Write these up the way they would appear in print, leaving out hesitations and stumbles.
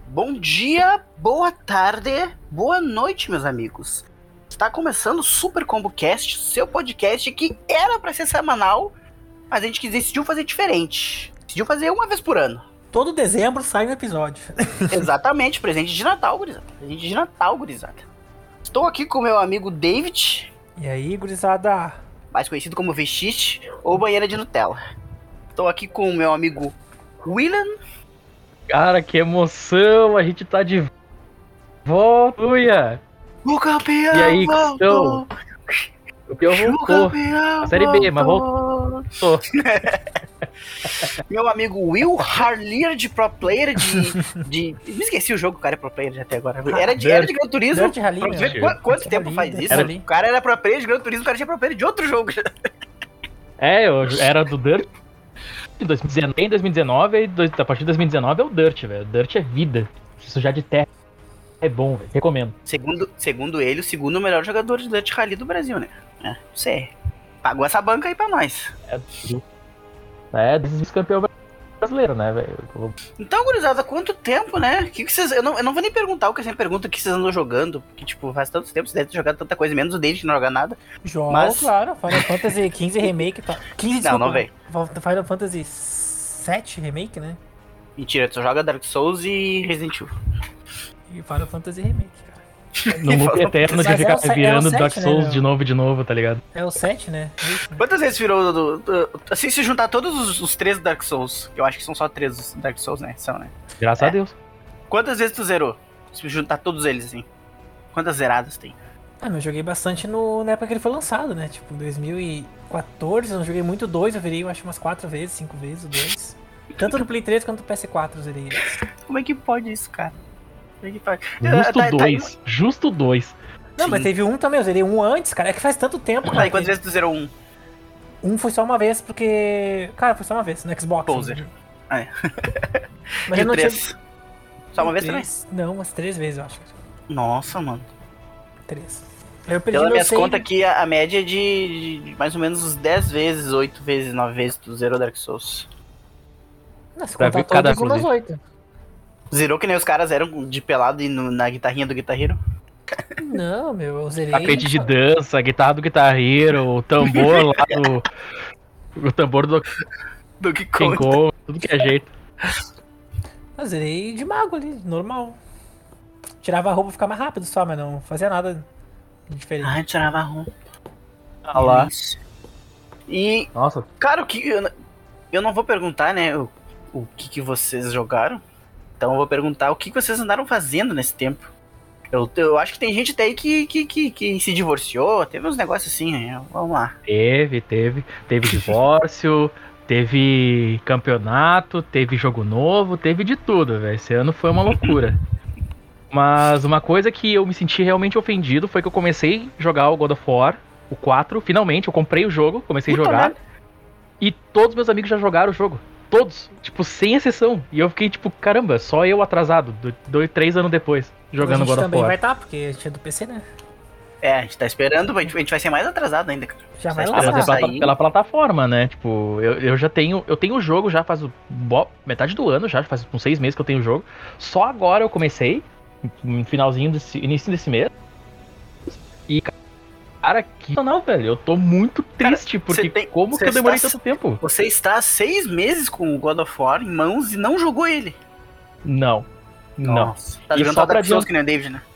Bom dia, boa tarde, boa noite, meus amigos. Está começando o Super Combo Cast, seu podcast que era pra ser semanal, mas a gente decidiu fazer diferente. Decidiu fazer uma vez por ano. Todo dezembro sai um episódio. Exatamente, presente de Natal, gurizada. Presente de Natal, gurizada. Estou aqui com meu amigo David. E aí, gurizada? Mais conhecido como Vestite ou Banheira de Nutella. Estou aqui com o meu amigo William. Cara, que emoção! A gente tá de volta, Uia! O campeão E aí, voltou! O pior voltou. A Série B, mas voltou. Meu amigo Will Harlier de Pro Player de... Me esqueci o jogo, o cara é Pro Player até agora. Era de Gran Turismo. Dirt Rally, Pra você ver quanto tempo faz isso? O cara era Pro Player de Gran Turismo, o cara tinha Pro Player de outro jogo. Eu era do Dirt em 2019 e a partir de 2019 é o Dirt, velho. O Dirt é vida. Isso já de terra é bom, velho. Recomendo. Segundo ele, o segundo melhor jogador de Dirt Rally do Brasil, né? Você pagou essa banca aí pra nós. Campeão brasileiro, né, velho? Então, gurizada, quanto tempo, né? Que vocês... eu não vou nem perguntar o que eu sempre pergunto, o que vocês andam jogando, porque, tipo, faz tanto tempo, vocês devem ter jogado tanta coisa, menos o David que não joga nada. Jogo, mas... claro, Final Fantasy XV Remake, tá? 15, desculpa. Não veio. Final Fantasy 7 Remake, né? Mentira, tu só joga Dark Souls e Resident Evil. E Final Fantasy Remake, cara. No loop eterno de ficar virando Dark Souls, né, de novo, tá ligado? É o 7, né? Quantas vezes virou assim, se juntar todos os três Dark Souls, que eu acho que são só 3 os Dark Souls, né? São, né? Graças a Deus. Quantas vezes tu zerou? Se juntar todos eles, assim. Quantas zeradas tem? Eu joguei bastante na época que ele foi lançado, né? Tipo, em 2014, eu não joguei muito o 2, eu virei, eu acho, umas 4 vezes, 5 vezes o 2. Tanto no Play 3 quanto no PS4 eu zerei eles. Como é que pode isso, cara? Como é que pode? Justo 2. Não, Sim. mas teve um também, eu zerei um antes, cara. É que faz tanto tempo, cara. Aí, quantas vezes tu zerou um? Um foi só uma vez, porque... Cara, foi só uma vez, no Xbox. Poser. Mas E eu não três? tinha... Só uma vez também? Não, umas 3 vezes, eu acho. Nossa, mano. 3. Eu perdi Pelas meu minhas save. contas aqui, a média é de mais ou menos uns 10 vezes, 8 vezes, 9 vezes tu zerou Dark Souls. Não, se Pra contar ver cada todos, umas 8. Zerou que nem os caras eram de pelado e na guitarrinha do Guitar Hero? Não, meu, eu zerei... Tapete de dança, a guitarra do Guitar Hero, o tambor lá do... O tambor do Do que King conta. Kong, tudo que é jeito. Eu zerei de mago ali, normal. Tirava a roupa e ficava mais rápido só, mas não fazia nada de diferente. Ai, tirava a roupa. Ah lá. Isso. E, Nossa. cara, o que eu não vou perguntar, né, o que vocês jogaram. Então eu vou perguntar o que vocês andaram fazendo nesse tempo. Eu acho que tem gente até aí que se divorciou, teve uns negócios assim, né? Vamos lá. Teve divórcio, teve campeonato, teve jogo novo, teve de tudo, velho. Esse ano foi uma loucura. Mas uma coisa que eu me senti realmente ofendido foi que eu comecei a jogar o God of War, o 4, finalmente, eu comprei o jogo, comecei a Puta jogar, merda. e todos meus amigos já jogaram o jogo. Todos, tipo, sem exceção. E eu fiquei tipo, caramba, só eu atrasado, 3 anos depois, jogando a gente God of também War. vai estar, porque a gente é do PC, né? A gente tá esperando, a gente vai ser mais atrasado ainda, cara. Já vai Tá lançar. esperando Mas é sair. pela plataforma, né? Tipo, eu já tenho. Eu tenho o jogo já faz metade do ano, já faz uns 6 meses que eu tenho o jogo. Só agora eu comecei, no finalzinho início desse mês. E, cara, não, velho. Eu tô muito triste, Cara, porque como que eu demorei tanto tempo? Você está há 6 meses com o God of War em mãos e não jogou ele. Não. Nossa. Tá E jogando só só pra Dark Souls que nem o David, né?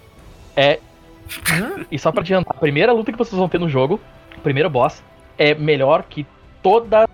E só pra adiantar, a primeira luta que vocês vão ter no jogo, o primeiro boss, é melhor que todas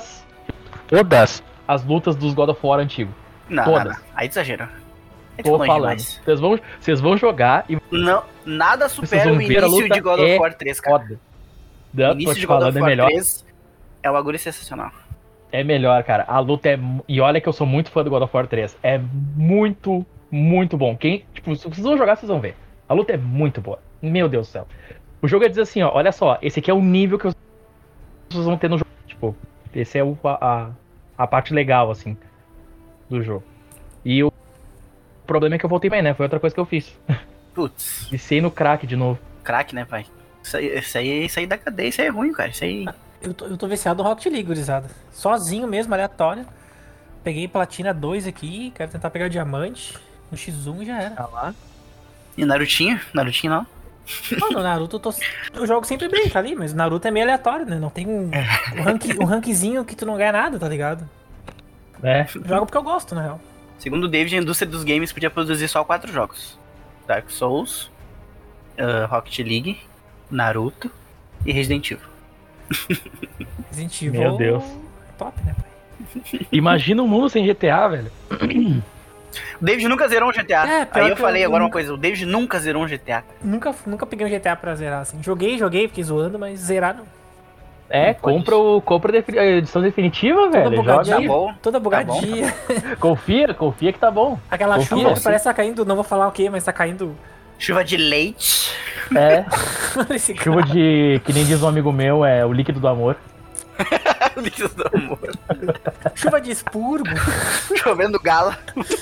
as lutas dos God of War antigos. Não, Todas. não. Aí tu exagerou. Aí tu Tô longe falando. demais. Vocês vão jogar e Não, nada vocês supera vão o ver a início luta de God of War 3, cara. foda. O Tô início te de God falando, of é War melhor. 3 é um bagulho sensacional. É melhor, cara. A luta é. E olha que eu sou muito fã do God of War 3. É muito, muito bom. Tipo, se vocês vão jogar, vocês vão ver. A luta é muito boa. Meu Deus do céu. O jogo é dizer assim, ó, olha só, esse aqui é o nível que vocês vão ter no jogo. Tipo, esse é a parte legal, assim, do jogo. E o problema é que eu voltei bem, né? Foi outra coisa que eu fiz. Putz, Viciei no crack de novo. craque, né, pai? Isso aí da cadeia, isso aí é ruim, cara. Isso aí. Eu tô viciado no Rocket League, gurizada. Sozinho mesmo, aleatório. Peguei Platina 2 aqui, quero tentar pegar Diamante. No X1 já era. Tá lá. E Narutinho? Narutinho não? Mano, o Naruto eu jogo sempre bem, tá ali, mas o Naruto é meio aleatório, né? Não tem um rankzinho que tu não ganha nada, tá ligado? É. Jogo porque eu gosto, na real. Segundo o David, a indústria dos games podia produzir só 4 jogos. Dark Souls, Rocket League, Naruto e Resident Evil. Resident Evil. Meu Deus. Top, né, pai? Imagina um mundo sem GTA, velho. O David nunca zerou um GTA. É, pior Aí eu que falei eu agora uma nunca- coisa, o David nunca zerou um GTA. Nunca peguei um GTA pra zerar, assim. Joguei, fiquei zoando, mas zerar não. É, Não pode compra a edição definitiva, velho. Toda Joga. bugadinha. Tá bom. Toda Tá bugadinha. Confia que tá bom. Aquela Confia. chuva que parece que tá caindo, não vou falar o que, mas tá caindo. Chuva de leite. É, Esse cara. chuva de. Que nem diz um amigo meu, é o líquido do amor. Líquido do amor. Chuva de expurgo. Chovendo gala.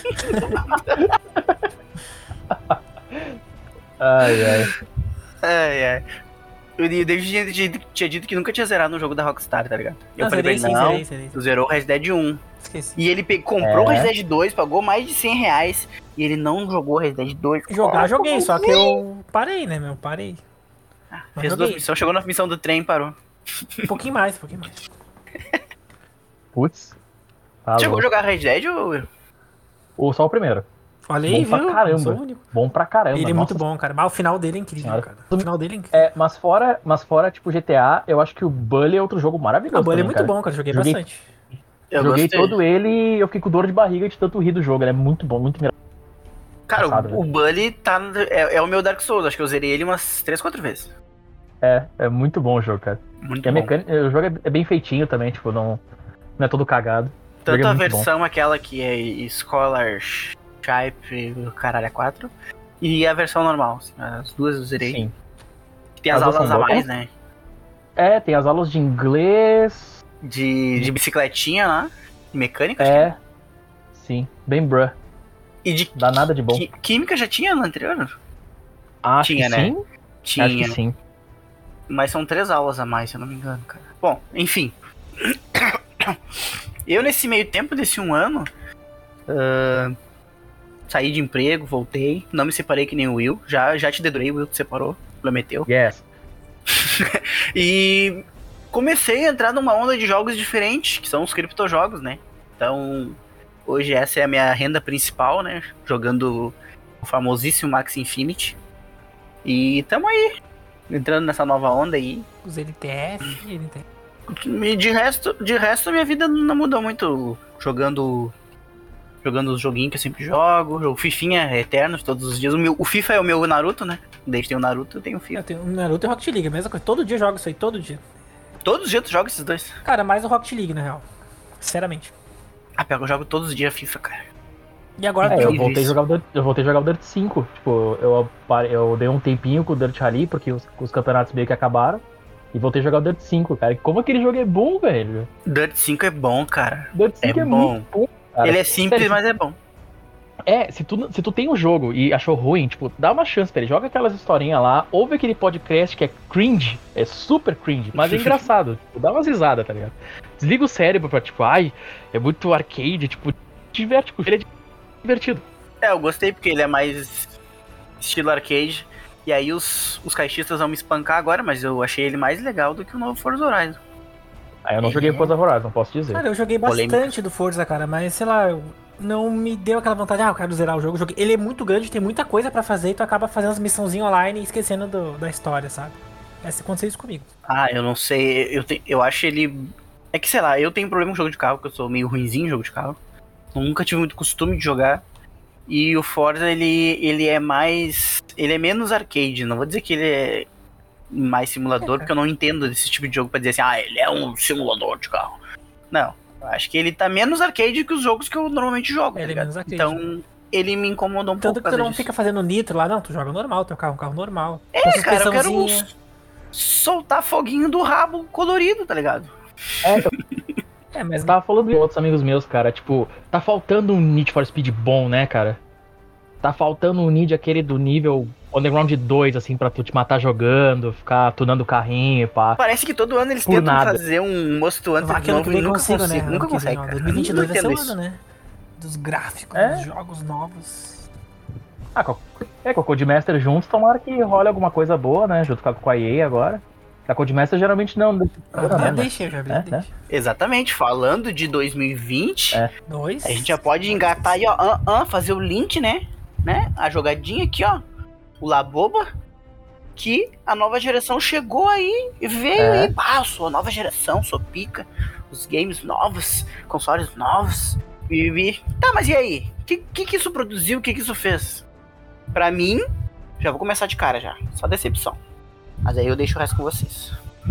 Ai, ai. Ai. O David tinha dito que nunca tinha zerado um jogo da Rockstar, tá ligado? E eu Não, falei pra zerei ele, sim, não, zerei. tu zerou o Red Dead 1. Esqueci. E ele comprou o É. Red Dead 2, pagou mais de R$100 e ele não jogou o Red Dead 2. Jogar, joguei, só que eu parei, né, meu? Parei. Mas Fez 2 joguei. missões, chegou na missão do trem e parou. Um pouquinho mais. Putz. Tá Chegou a louco. jogar Red Dead ou... Só o primeiro. Olha aí, Bom pra viu? caramba. Não sou o único. Bom pra caramba. Ele é muito nossa bom, cara. Mas o final dele é incrível, Senhora. cara. O final dele é incrível. É, mas fora, tipo, GTA, eu acho que o Bully é outro jogo maravilhoso. O Bully é também, muito cara. bom, cara. Joguei Joguei- bastante. Eu Joguei gostei. todo ele e eu fiquei com dor de barriga de tanto rir do jogo. Ele é muito bom, muito engraçado. Cara, Passado, o Bully tá... É o meu Dark Souls, acho que eu zerei ele umas 3, 4 vezes. É muito bom o jogo, cara. Muito E a bom. mecânica, o jogo é bem feitinho também, tipo, não é todo cagado. O Tanto jogo é a muito bom. versão aquela que é Scholarship, caralho, é 4, e a versão normal. Assim, as duas eu zerei. Sim. Tem as As duas aulas são a boas. mais, né? É, tem as aulas de inglês. De bicicletinha lá, mecânica. É. Sim, bem bruh. E de Dá nada de bom. química já tinha no anterior? Acho tinha, que né? sim. Tinha, Acho que sim. mas são 3 aulas a mais, se eu não me engano, cara. Bom, enfim. Eu, nesse meio tempo, desse 1 ano, saí de emprego, voltei, não me separei que nem o Will. Já te dedurei, o Will te separou, prometeu. Yes. E comecei a entrar numa onda de jogos diferentes, que são os criptojogos, né? Então, hoje essa é a minha renda principal, né? Jogando o famosíssimo Max Infinity. E tamo aí, entrando nessa nova onda aí. Os LTF, LTF. E de resto, minha vida não mudou muito. Jogando os joguinhos que eu sempre jogo. O Fifinha é eterno, todos os dias. O FIFA é o meu Naruto, né? Desde tem o Naruto, eu tenho o FIFA. Eu tenho o Naruto e o Rocket League, a mesma coisa. Todo dia eu jogo isso aí, todo dia. Todos os dias tu joga esses dois. Cara, mais o Rocket League, na real. Sinceramente. Ah, pior que eu jogo todos os dias FIFA, cara. E agora É, tu eu joga. voltei a jogar o Dirt 5. Tipo, eu dei um tempinho com o Dirt Rally, porque os campeonatos meio que acabaram. E voltei a jogar o Dirt 5, cara. E como aquele jogo é bom, velho. Dirt 5 é bom, cara. O Dirt 5 É é, bom. muito bom, cara. Ele é simples, Sério, mas é bom. se tu tem um jogo e achou ruim, tipo, dá uma chance pra ele. Joga aquelas historinhas lá, ouve aquele podcast que é cringe, é super cringe, mas é engraçado. Tipo, dá umas risadas, tá ligado? Desliga o cérebro pra, tipo, ai, é muito arcade, tipo, diverte, ele é divertido. É, eu gostei porque ele é mais estilo arcade. E aí os caixistas vão me espancar agora, mas eu achei ele mais legal do que o novo Forza Horizon. Aí eu não joguei Forza Horizon, posso dizer. Cara, eu joguei Polêmica. bastante do Forza, cara, mas sei lá, não me deu aquela vontade, eu quero zerar o jogo. Ele é muito grande, tem muita coisa pra fazer e tu acaba fazendo as missãozinhas online e esquecendo da história, sabe? Aconteceu isso comigo. Ah, eu não sei, eu acho ele... É que, sei lá, eu tenho problema com jogo de carro, porque eu sou meio ruinzinho em jogo de carro. Eu nunca tive muito costume de jogar. E o Forza, ele é mais... Ele é menos arcade, não vou dizer que ele é mais simulador, porque eu não entendo desse tipo de jogo pra dizer assim, ele é um simulador de carro. Não, eu acho que ele tá menos arcade que os jogos que eu normalmente jogo, Ele é tá menos ligado? arcade. Então, ele me incomodou um Tanto pouco que tu por causa não disso. fica fazendo nitro lá, não, tu joga normal, teu carro é um carro normal. É, Com cara, eu quero suspensãozinha. soltar foguinho do rabo colorido, tá ligado? É, mas Eu tava falando com outros amigos meus, cara, tipo, tá faltando um Need for Speed bom, né, cara? Tá faltando um Need aquele do nível Underground 2, assim, pra tu te matar jogando, ficar tunando o carrinho e pá. Parece que todo ano eles Por tentam nada. fazer um Most Wanted vai que ano que novo e vem nunca consigo, né? consegue, nunca Ano que vem, consegue, ó, cara. 2022 vai Eu ser não o entendo ano, isso. né? Dos gráficos, É. dos jogos novos. Com a Codemaster juntos, tomara que role alguma coisa boa, né? Junto com a EA agora. A Codemaster geralmente não. Já deixei. Exatamente, falando de 2020, Dois. a gente já pode engatar aí, ó, fazer o link, né? A jogadinha aqui, ó, o Laboba, que a nova geração chegou aí, veio aí, sou a nova geração, sou pica, os games novos, consoles novos, Tá, mas e aí? O que isso produziu, o que isso fez? Pra mim, já vou começar de cara já, só decepção. Mas aí eu deixo o resto com vocês.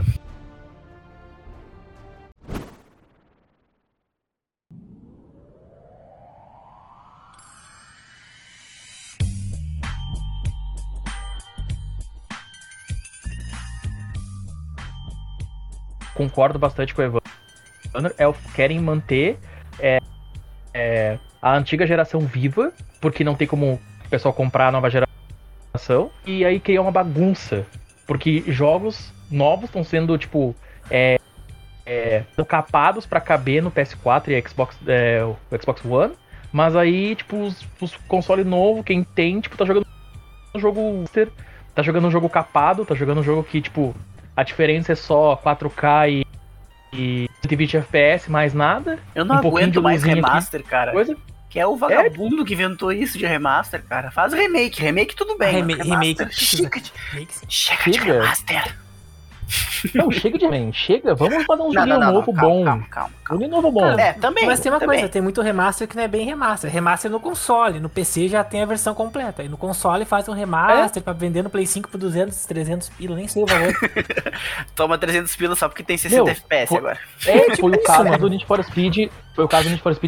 Concordo bastante com o Evandro. Querem manter a antiga geração viva, porque não tem como o pessoal comprar a nova geração, e aí cria uma bagunça, porque jogos novos estão sendo, tipo, capados pra caber no PS4 e o Xbox One, mas aí, tipo, os consoles novos, quem tem, tipo, tá jogando um jogo, tá jogando um jogo capado, tá jogando um jogo que, tipo, a diferença é só 4K e 120 FPS, mais nada. Eu não aguento mais remaster, aqui, cara. Que é o vagabundo que inventou isso de remaster, cara. Faz remake. Remake tudo bem. Remake. Chega de remaster. Não, chega de remake. Chega, vamos fazer um joguinho novo bom. Calma. Um novo bom. Também. Mas tem uma coisa, tem muito remaster que não é bem remaster. Remaster no console, no PC já tem a versão completa. E no console faz um remaster pra vender no Play 5 por 200, 300 pila, nem sei o valor. Toma 300 pila só porque tem 60 FPS agora. Foi o caso do Need for Speed. Foi o caso do Need for Speed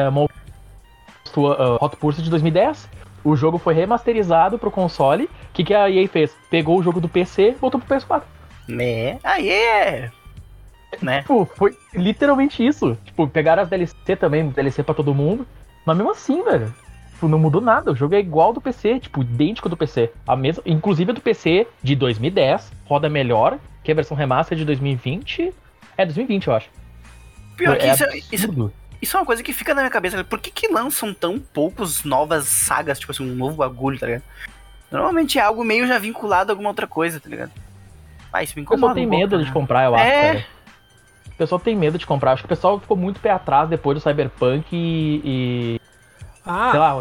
Hot Pursuit de 2010. O jogo foi remasterizado pro console. O que a EA fez? Pegou o jogo do PC e botou pro PS4. Né? Tipo, foi literalmente isso. Tipo, pegaram as DLC também, DLC pra todo mundo. Mas mesmo assim, velho, tipo, não mudou nada. O jogo é igual do PC, tipo, idêntico do PC. Inclusive a do PC de 2010 roda melhor que a versão remaster de 2020. 2020, eu acho. Pior que isso é uma coisa que fica na minha cabeça. Por que lançam tão poucos novas sagas, tipo assim, um novo bagulho, tá ligado? Normalmente é algo meio já vinculado a alguma outra coisa, tá ligado? Isso me incomoda. O pessoal tem medo de comprar, eu acho, cara. O pessoal tem medo de comprar. Acho que o pessoal ficou muito pé atrás depois do Cyberpunk sei lá,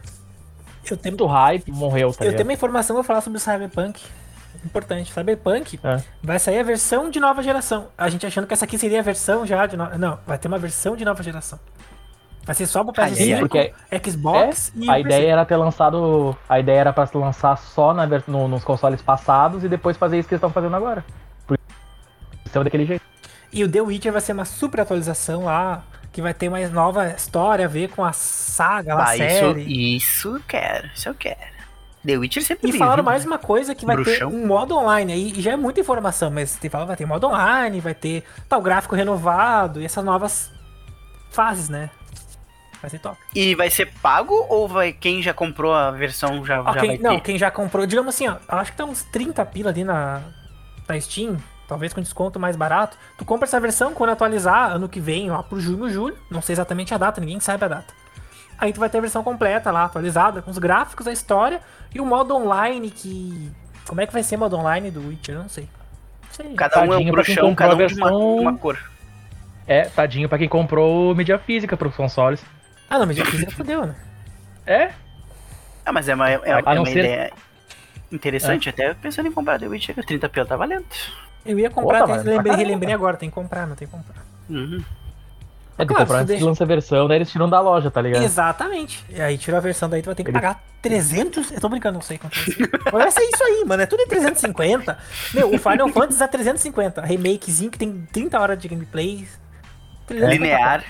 muito hype, morreu, tá ligado? Eu tenho uma informação, vou falar sobre o Cyberpunk. Importante. Cyberpunk vai sair a versão de nova geração. A gente achando que essa aqui seria a versão já de nova... Não, vai ter uma versão de nova geração. Vai ser só pro PS5, Xbox e a ideia era ter lançado... A ideia era pra se lançar só nos consoles passados e depois fazer isso que eles estão fazendo agora. Por isso é daquele jeito. E o The Witcher vai ser uma super atualização lá, que vai ter uma nova história a ver com a saga, a série. Isso eu quero. The Witcher sempre E falaram mais uma coisa, que vai ter um modo online. Aí já é muita informação, mas vai ter modo online, vai ter tal gráfico renovado e essas novas fases, né? Vai ser top. E vai ser pago ou quem já comprou a versão já vai ter? Não, quem já comprou, digamos assim, ó, acho que tá uns 30 pila ali na Steam, talvez com desconto mais barato. Tu compra essa versão quando atualizar ano que vem, lá pro julho, não sei exatamente a data, ninguém sabe a data. Aí tu vai ter a versão completa lá, atualizada, com os gráficos, a história e o modo online que... Como é que vai ser o modo online do Witcher? Eu não sei. Cada um é um bruxão, cada um de uma cor. Tadinho pra quem comprou mídia física pros consoles. Ah, não, mídia física fodeu, né? Mas é uma ideia interessante, até pensando em comprar The Witcher, 30 pila tá valendo. Eu ia comprar, relembrei agora, tem que comprar, não tem que comprar. Tem que comprar antes que lança a versão, daí eles tiram da loja, tá ligado? Exatamente. E aí tira a versão, daí tu vai ter que pagar 300? Eu tô brincando, não sei quanto é isso. Mas vai ser isso aí, mano, é tudo em 350. Meu, o Final Fantasy é 350. Remakezinho que tem 30 horas de gameplay. Linear.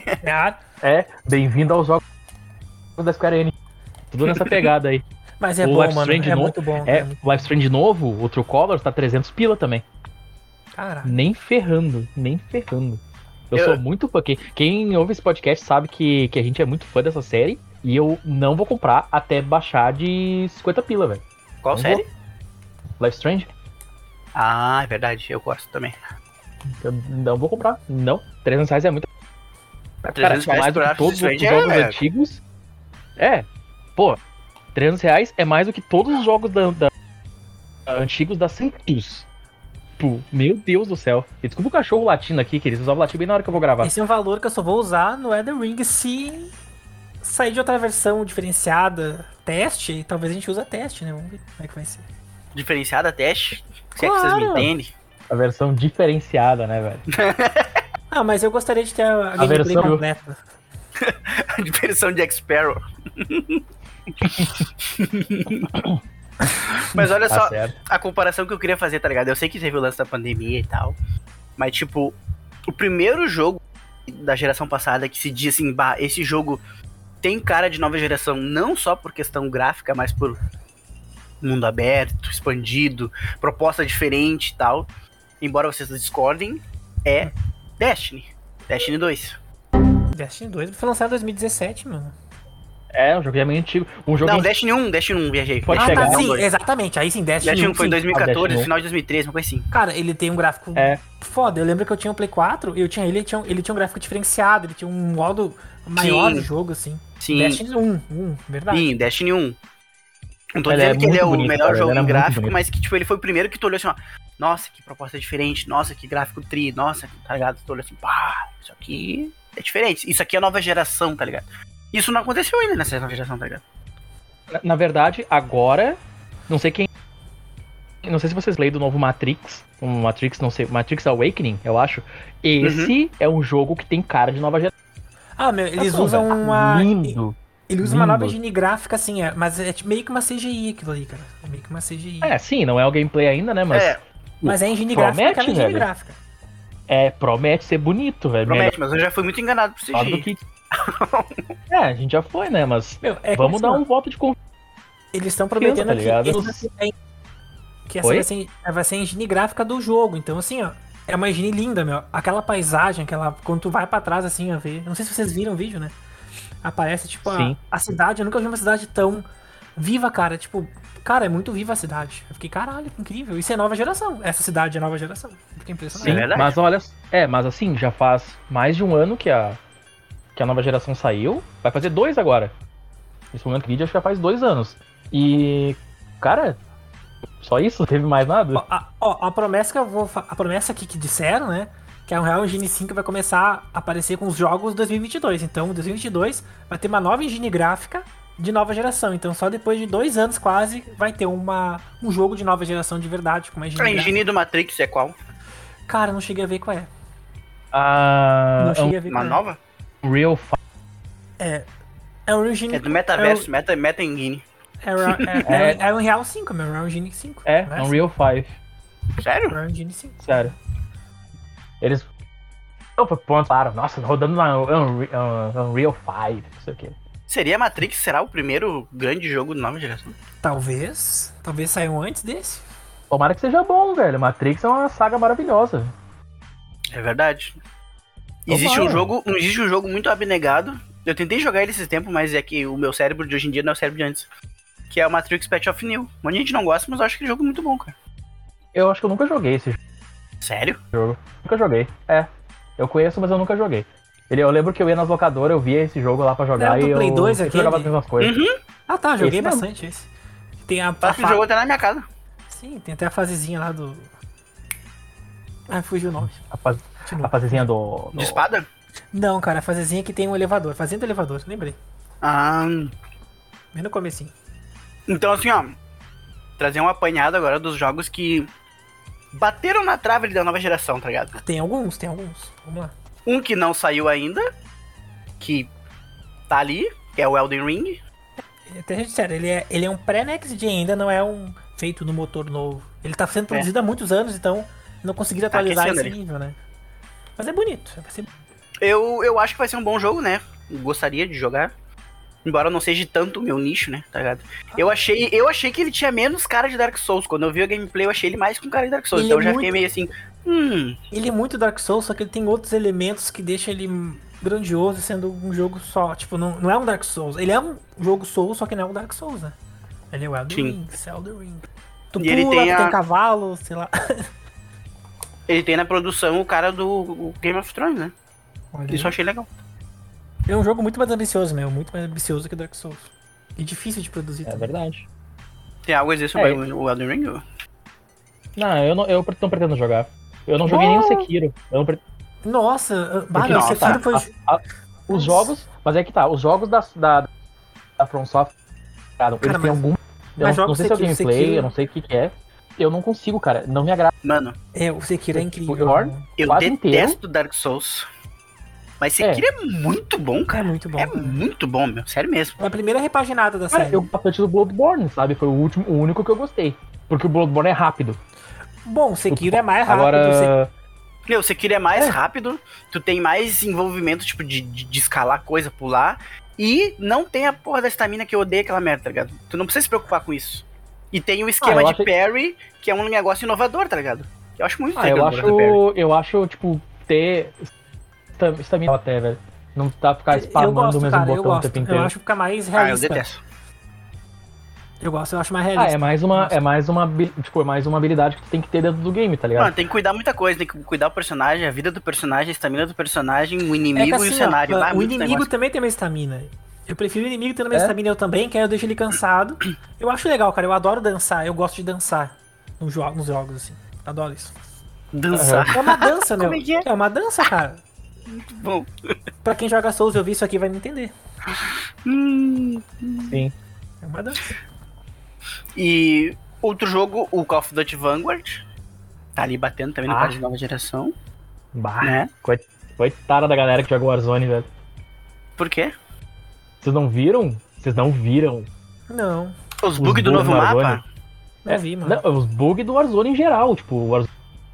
Bem-vindo aos jogos da Square Enix. Tudo nessa pegada aí. Mas é bom, mano, é muito bom. O Life Strange novo, o True Colors, tá 300 pila também. Caralho. Nem ferrando. Eu sou muito fã. Quem ouve esse podcast sabe que a gente é muito fã dessa série. E eu não vou comprar até baixar de 50 pila, velho. Qual série? Life Strange. Ah, é verdade. Eu gosto também. Eu não vou comprar. Não. R$300 é muito. R$300 mais do que todos os jogos antigos. R$300 é mais do que todos os jogos antigos da Santos. Pô, meu Deus do céu. E desculpa o cachorro latindo aqui, que eles usavam latir bem na hora que eu vou gravar. Esse é um valor que eu só vou usar no Elden Ring se sair de outra versão diferenciada, teste, talvez a gente use teste, né? Vamos ver como é que vai ser. Diferenciada teste? Se é que vocês me entendem. A versão diferenciada, né, velho? Ah, mas eu gostaria de ter a gameplay versão completa. A versão de X-Sparrow. Mas olha só, certo. a comparação que eu queria fazer, tá ligado? Eu sei que teve o lance da pandemia e tal, mas tipo, o primeiro jogo da geração passada que se diz assim, bah, esse jogo tem cara de nova geração, não só por questão gráfica, mas por mundo aberto, expandido, proposta diferente e tal, embora vocês discordem, é Destiny 2. Destiny 2 foi lançado em 2017, mano. É, um jogo é meio antigo. Não, Destiny 1, viajei. Pode Tá, chegar. sim, exatamente. Aí sim, Destiny 1 foi em 2014, Destiny 1. final de 2013, uma coisa assim. Cara, ele tem um gráfico foda. Eu lembro que eu tinha um Play 4 e ele tinha um gráfico diferenciado, ele tinha um modo maior do jogo, assim. Sim. Destiny 1, verdade. Sim, Destiny 1. Não tô Ele dizendo é que ele é o muito bonito, melhor cara, jogo ele é em muito gráfico, bonito. mas que tipo, ele foi o primeiro que tu olhou assim, ó. Nossa, que proposta diferente, nossa, que gráfico tri, nossa, tá ligado? Tu olhou assim, pá, isso aqui é diferente. Isso aqui é nova geração, tá ligado? Isso não aconteceu ainda nessa nova geração, tá ligado? Na verdade, agora, não sei se vocês leem do novo Matrix, Matrix Awakening, eu acho. Esse é um jogo que tem cara de nova geração. Ah, meu, eles usam uma... Lindo. Ele usa uma nova engine gráfica, assim, mas é meio que uma CGI aquilo ali, cara. É meio que uma CGI. É, sim, não é o gameplay ainda, né, mas... Mas é engine gráfica, aquela engine gráfica. É, promete ser bonito, velho. Promete, mas eu já fui muito enganado por CGI. A gente já foi, né, mas meu, vamos dar um voto de confiança. Eles estão prometendo tá ligado? que essa vai ser a engine gráfica do jogo. Então, assim, ó, é uma engine linda, meu. Aquela paisagem, quando tu vai pra trás, assim, a ver... Não sei se vocês viram o vídeo, né? Aparece, tipo, a cidade. Eu nunca vi uma cidade tão viva, cara. Tipo, cara, é muito viva a cidade. Eu fiquei, caralho, que incrível. Isso é nova geração. Essa cidade é nova geração. Eu fiquei impressionado. Sim, é verdade. Mas olha, mas assim, já faz mais de um ano que a nova geração saiu. Vai fazer 2 agora. Esse momento que vídeo acho que já faz 2 anos. E, cara, só isso? Teve mais nada? A promessa a promessa aqui que disseram, né? Que a Unreal Engine 5 vai começar a aparecer com os jogos 2022. Então, em 2022 vai ter uma nova engine gráfica de nova geração. Então, só depois de 2 anos quase vai ter um jogo de nova geração de verdade. Com uma engine a engine do Matrix é qual? Cara, não cheguei a ver qual é. Não cheguei a ver uma qual nova? Unreal 5. É um engine... É do metaverso, meta engine. É o Unreal 5, meu. Unreal Engine 5. É Unreal 5. Sério? Unreal Engine 5. Sério. Eles... Ponto, claro. Nossa, rodando na Unreal 5, não sei o que. Seria Matrix, será o primeiro grande jogo de nova geração? Talvez saiam antes desse. Tomara que seja bom, velho. Matrix é uma saga maravilhosa. É verdade. Existe um jogo muito abnegado. Eu tentei jogar ele esse tempo, mas é que o meu cérebro de hoje em dia não é o cérebro de antes. Que é o Matrix Patch of New. Um monte de gente não gosta, mas eu acho que é um jogo muito bom, cara. Eu acho que eu nunca joguei esse Sério? jogo. Nunca joguei. Eu conheço, mas eu nunca joguei. Eu lembro que eu ia nas locadoras, eu via esse jogo lá pra jogar e Play 2 eu jogava as mesmas coisas. Ah, tá, joguei Esse bastante esse. Tem a Acho que o jogo até na minha casa. Sim, tem até a fasezinha lá do... Ah, fugiu o nome. A fasezinha do... De espada? Não, cara, a fasezinha que tem um elevador. Fasezinha do elevador, lembrei. Bem no comecinho. Então, assim, ó, trazer um apanhado agora dos jogos que bateram na trave da nova geração, tá ligado? Tem alguns. Vamos lá. Um que não saiu ainda, que tá ali, que é o Elden Ring. Até gente sério, ele é um pré-Next Gen, ainda não é um feito no motor novo. Ele tá sendo produzido há muitos anos, então não conseguiram atualizar esse nível, né? Mas é bonito. Vai ser... Eu acho que vai ser um bom jogo, né? Gostaria de jogar. Embora não seja tanto o meu nicho, né? Tá ligado? Eu achei que ele tinha menos cara de Dark Souls. Quando eu vi a gameplay, eu achei ele mais com cara de Dark Souls. Então eu já fiquei meio assim... Ele é muito Dark Souls, só que ele tem outros elementos que deixam ele grandioso, sendo um jogo só. Tipo, não é um Dark Souls. Ele é um jogo Souls, só que não é um Dark Souls, né? Ele é o Elden Ring, Elden Ring. Tu e pula, tem cavalo, sei lá. Ele tem na produção o cara do Game of Thrones, né? Isso eu achei legal. É um jogo muito mais ambicioso, muito mais ambicioso que Dark Souls. E difícil de produzir É também. verdade. Tem algo a dizer sobre o Elden Ring? Não, eu não pretendo jogar. Eu não joguei nem o Sekiro. Eu não pre... Nossa, Porque, o Sekiro foi... os jogos... Mas é que tá, os jogos da From Software, cara, eles têm algum... Eu não sei se é o gameplay, Sekiro... eu não sei o que é. Eu não consigo, cara. Não me agrada. Mano, o Sekiro é incrível. eu quase detesto Dark Souls. Mas Sekiro é muito bom, cara. É muito bom. É muito bom, meu. Sério mesmo. É a primeira repaginada da Cara, série. eu bastante do Bloodborne, sabe? Foi o único que eu gostei. Porque o Bloodborne é rápido. Bom, o Sekiro é mais rápido. Agora... Meu, o Sekiro é mais rápido, tu tem mais envolvimento, tipo, de escalar coisa, pular, e não tem a porra da estamina que eu odeio aquela merda, tá ligado? Tu não precisa se preocupar com isso. E tem o esquema de parry, que é um negócio inovador, tá ligado? Eu acho muito legal. Eu acho, tipo, ter estamina até, velho. Não tá ficar spamando o mesmo botão o tempo inteiro. Eu acho que fica mais realista. Eu detesto. Eu acho mais realista. É mais uma habilidade que tu tem que ter dentro do game, tá ligado? Mano, tem que cuidar muita coisa, tem que cuidar do personagem, a vida do personagem, a estamina do personagem, o inimigo assim, e o cenário. O inimigo também tem uma estamina. Eu prefiro o inimigo tendo uma estamina eu também, que aí eu deixo ele cansado. Eu acho legal, cara. Eu adoro dançar. Eu gosto de dançar nos jogos, assim. Adoro isso. Dançar. É uma dança, meu. Como é que é? É uma dança, cara. Muito bom. Pra quem joga Souls e ouvir isso aqui vai me entender. Sim. É uma dança. E outro jogo, o Call of Duty Vanguard. Tá ali batendo também no par de nova geração. Bah, né? Coitada da galera que joga Warzone, velho. Por quê? Vocês não viram? Vocês não viram? Não. Os bugs do novo mapa? Não vi, mano. Não, os bugs do Warzone em geral, tipo, o Warzone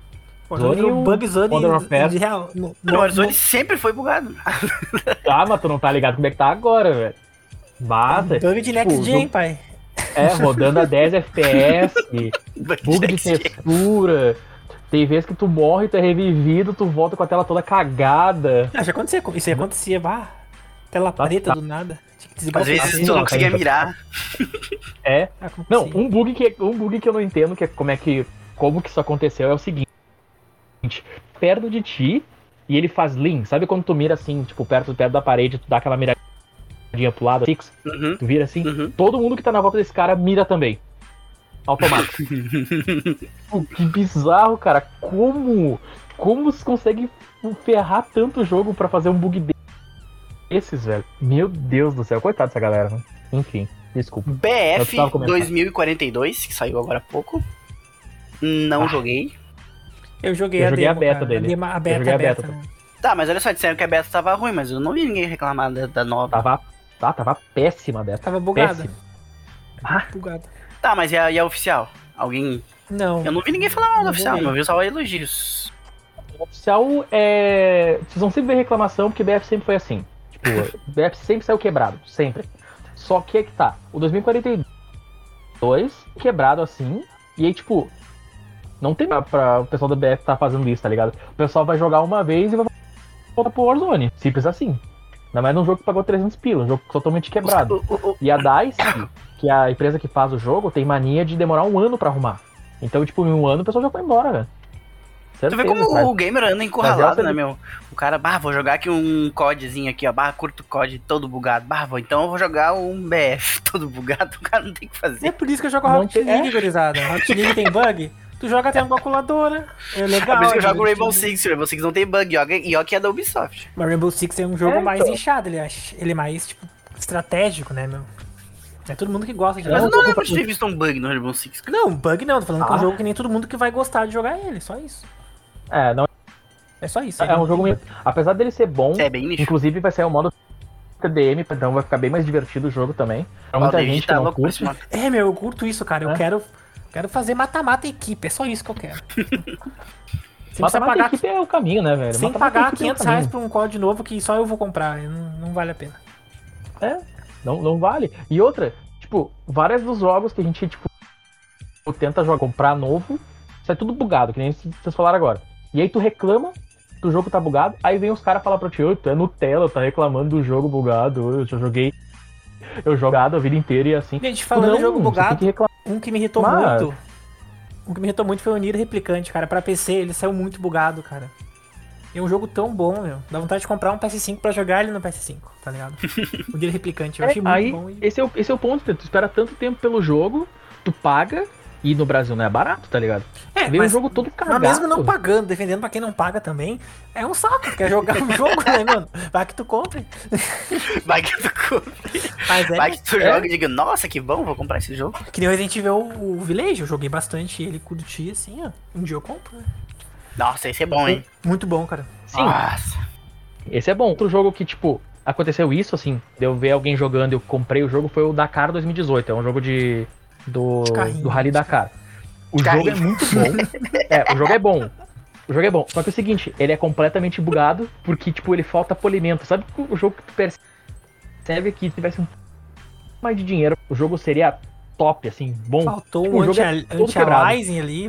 o Bugzone de real. O Warzone sempre foi bugado. Ah, mas tu não tá ligado como é que tá agora, velho. Basta. Bug de Next Gen, pai. Rodando a 10 FPS, bug de textura. Tem vezes que tu morre, tu é revivido, tu volta com a tela toda cagada. Já acontecia, isso aí acontecia, tela preta do nada. Às vezes tu não conseguia mirar. Não, um bug que eu não entendo, que é como que isso aconteceu, é o seguinte. Perto de ti, e ele faz lean. Sabe quando tu mira assim, tipo, perto da parede, tu dá aquela miradinha pro lado, fix, tu vira assim? Todo mundo que tá na volta desse cara mira também. Automático. Que bizarro, cara. Como você consegue ferrar tanto o jogo pra fazer um bug desses, velho? Meu Deus do céu. Coitado dessa galera, né? Enfim, desculpa. BF 2042, que saiu agora há pouco. Não joguei. Eu joguei a beta dele. A beta é beta. Né? Tá, mas olha só, disseram que a beta tava ruim, mas eu não vi ninguém reclamar da nova. Tava péssima a beta. Tava bugada. Bugada. Tá, mas e a oficial? Alguém... Não. Eu não vi ninguém falar mal da oficial, não vi só elogios. O oficial é... Vocês vão sempre ver reclamação, porque BF sempre foi assim. Tipo, BF sempre saiu quebrado, sempre. Só que é que tá, o 2042 quebrado assim, e aí tipo, não tem pra o pessoal da BF tá fazendo isso, tá ligado? O pessoal vai jogar uma vez e vai voltar pro Warzone, simples assim. Ainda mais num jogo que pagou 300 pila, um jogo totalmente quebrado. E a DICE, que é a empresa que faz o jogo, tem mania de demorar 1 ano pra arrumar. Então, tipo, em 1 ano o pessoal já foi embora, velho. Tu vê como o gamer anda encurralado, né, meu? O cara, vou jogar aqui um CODzinho aqui, ó, curto COD todo bugado. Então eu vou jogar um BF todo bugado, o cara não tem o que fazer. É por isso que eu jogo Rocket League, gurizada. Rocket League tem bug? Tu joga até uma calculadora. É legal. É por isso que eu jogo Rainbow Six. Rainbow Six não tem bug, e ó que é da Ubisoft. Mas Rainbow Six é um jogo mais inchado, ele é mais, tipo, estratégico, né, meu? É todo mundo que gosta de jogar. Mas eu não lembro de ter visto um bug no Rainbow Six. Não, bug não, tô falando que é um jogo que nem todo mundo que vai gostar de jogar ele, só isso. Não. É só isso. É um jogo meio... Apesar dele ser bom, bem nicho. Inclusive vai sair o modo TDM, então vai ficar bem mais divertido o jogo também. Pra muita gente que não curte. Eu curto isso, cara. Eu quero fazer mata-mata equipe, é só isso que eu quero. Mata-mata equipe é o caminho, né, velho? Sem pagar R$500 por um código novo que só eu vou comprar, não vale a pena. Não vale. E outra, tipo, vários dos jogos que a gente, tipo, tenta comprar novo, sai tudo bugado, que nem vocês falaram agora. E aí tu reclama que o jogo tá bugado, aí vem os caras falar pra ti, tu é Nutella, tá reclamando do jogo bugado, eu jogado a vida inteira e assim. Gente, falando do jogo bugado, um que me irritou muito foi o Nier Replicante, cara. Pra PC ele saiu muito bugado, cara. É um jogo tão bom, meu. Dá vontade de comprar um PS5 pra jogar ele no PS5, tá ligado? O dele replicante. Eu achei muito aí, bom. esse é o ponto, tu espera tanto tempo pelo jogo, tu paga, e no Brasil não é barato, tá ligado? Vem um jogo todo cagado. Mas mesmo não pagando, defendendo pra quem não paga também, é um saco. Quer jogar um jogo, né, mano? Vai que tu compre. Vai que tu compre. Mas Vai que tu joga e diga, nossa, que bom, vou comprar esse jogo. Que nem o Resident Evil, o Village, eu joguei bastante ele, curti assim, ó. Um dia eu compro, né? Nossa, esse é bom, hein? Muito bom, cara. Sim, Nossa. esse é bom. Outro jogo que, tipo, aconteceu isso, assim, de eu ver alguém jogando e eu comprei o jogo, foi o Dakar 2018. É um jogo do Rally Dakar. O jogo é muito bom. O jogo é bom. O jogo é bom. Só que é o seguinte, ele é completamente bugado, porque, tipo, ele falta polimento. Sabe o jogo que tu percebe que se tivesse um pouco mais de dinheiro, o jogo seria top, assim, bom. Faltou Tipo, um o jogo é todo quebrado. anti-aliasing ali,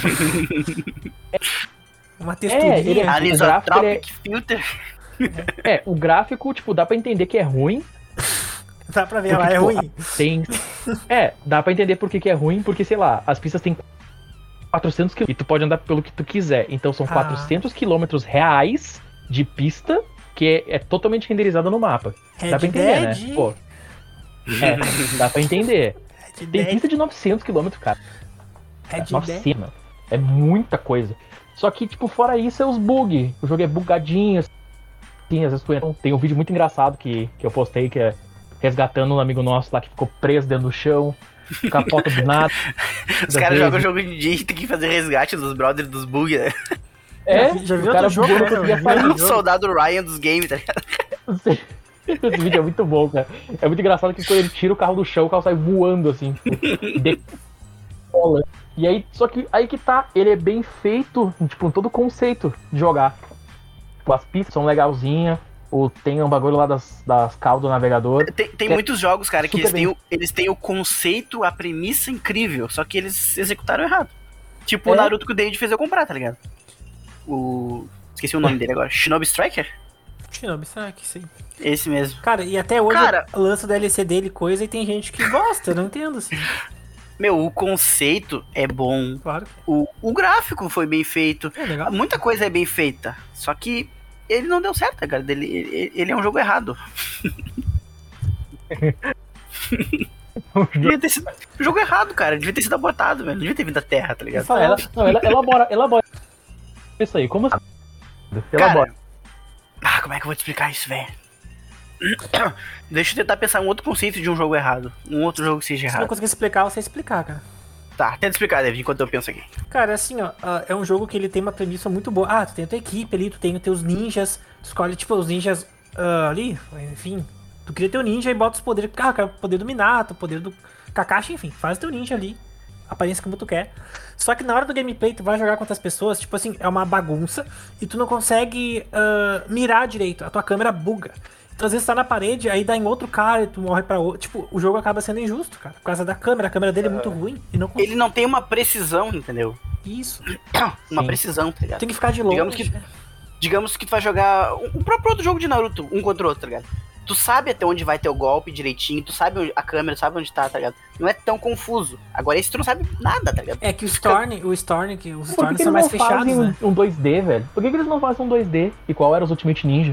uma texturinha. o Anisotropic Filter. O gráfico, tipo, dá pra entender que é ruim. Dá pra ver, Porque, ela é tipo, ruim. Dá pra entender por que é ruim, porque, sei lá, as pistas têm 400 km e tu pode andar pelo que tu quiser. Então são 400 km reais de pista que é totalmente renderizada no mapa. Red Dá pra entender, Dead. né? Pô. Dá pra entender. Red Tem Dead. pista de 900 km, cara. Red Dead. 900, mano. É muita coisa. Só que, tipo, fora isso, é os bugs. O jogo é bugadinho, assim, às vezes tu entra. Tem um vídeo muito engraçado que eu postei, que é resgatando um amigo nosso lá que ficou preso dentro do chão, capota do nada. Os caras jogam jogo de dia e tem que fazer resgate dos brothers dos bugs, né? Já viu o cara outro jogo, bugou, né, não conseguia meu? sair. O soldado Ryan dos games, tá ligado? Esse vídeo é muito bom, cara. É muito engraçado que quando ele tira o carro do chão, o carro sai voando, assim, tipo, decola. E aí, só que aí que tá, ele é bem feito, tipo, todo o conceito de jogar. Tipo, as pistas são legalzinhas, tem um bagulho lá das caudas do navegador. Tem muitos jogos, cara, que super eles têm o conceito, a premissa incrível, só que eles executaram errado. Tipo o Naruto que o David fez eu comprar, tá ligado? Esqueci o nome dele agora. Shinobi Striker? Shinobi, será que sim? Esse mesmo. Cara, e até hoje Cara, lança o DLC dele e coisa e tem gente que gosta, eu não entendo assim. Meu, o conceito é bom. Claro. O gráfico foi bem feito. É legal. Muita coisa é bem feita. Só que ele não deu certo, cara. Ele é um jogo errado. Devia ter sido um jogo errado, cara. Devia ter sido abortado, velho. Devia ter vindo da Terra, tá ligado? Elabora isso aí, como assim? Elabora. Cara, como é que eu vou te explicar isso, velho? Deixa eu tentar pensar um outro conceito de um jogo errado. Um outro jogo que seja Se não errado. conseguir explicar, você explicar, cara. Tá, tenta explicar, David, enquanto eu penso aqui. Cara, assim, ó, é um jogo que ele tem uma premissa muito boa. Ah, tu tem a tua equipe ali, tu tem os teus ninjas, tu escolhe, tipo, os ninjas ali, enfim. Tu cria teu ninja e bota os poderes. Ah, eu quero o poder do Minato, o poder do Kakashi, enfim. Faz teu ninja ali, aparência como tu quer. Só que na hora do gameplay, tu vai jogar com outras pessoas, tipo assim, é uma bagunça e tu não consegue mirar direito, a tua câmera buga. Então, às vezes tá na parede, aí dá em outro cara e tu morre pra outro. Tipo, o jogo acaba sendo injusto, cara, por causa da câmera. A câmera dele é muito ruim e não consegue. Ele não tem uma precisão, entendeu? Isso. Uma precisão, tá ligado? Tem que ficar de longe. Digamos que tu vai jogar o próprio outro jogo de Naruto, um contra o outro, tá ligado? Tu sabe até onde vai ter o golpe direitinho, tu sabe a câmera, tu sabe onde tá ligado? Não é tão confuso. Agora esse tu não sabe nada, tá ligado? É que os Storm são mais fechados, né? Um 2D, velho? Por que eles não fazem um 2D? E qual era os Ultimate Ninja?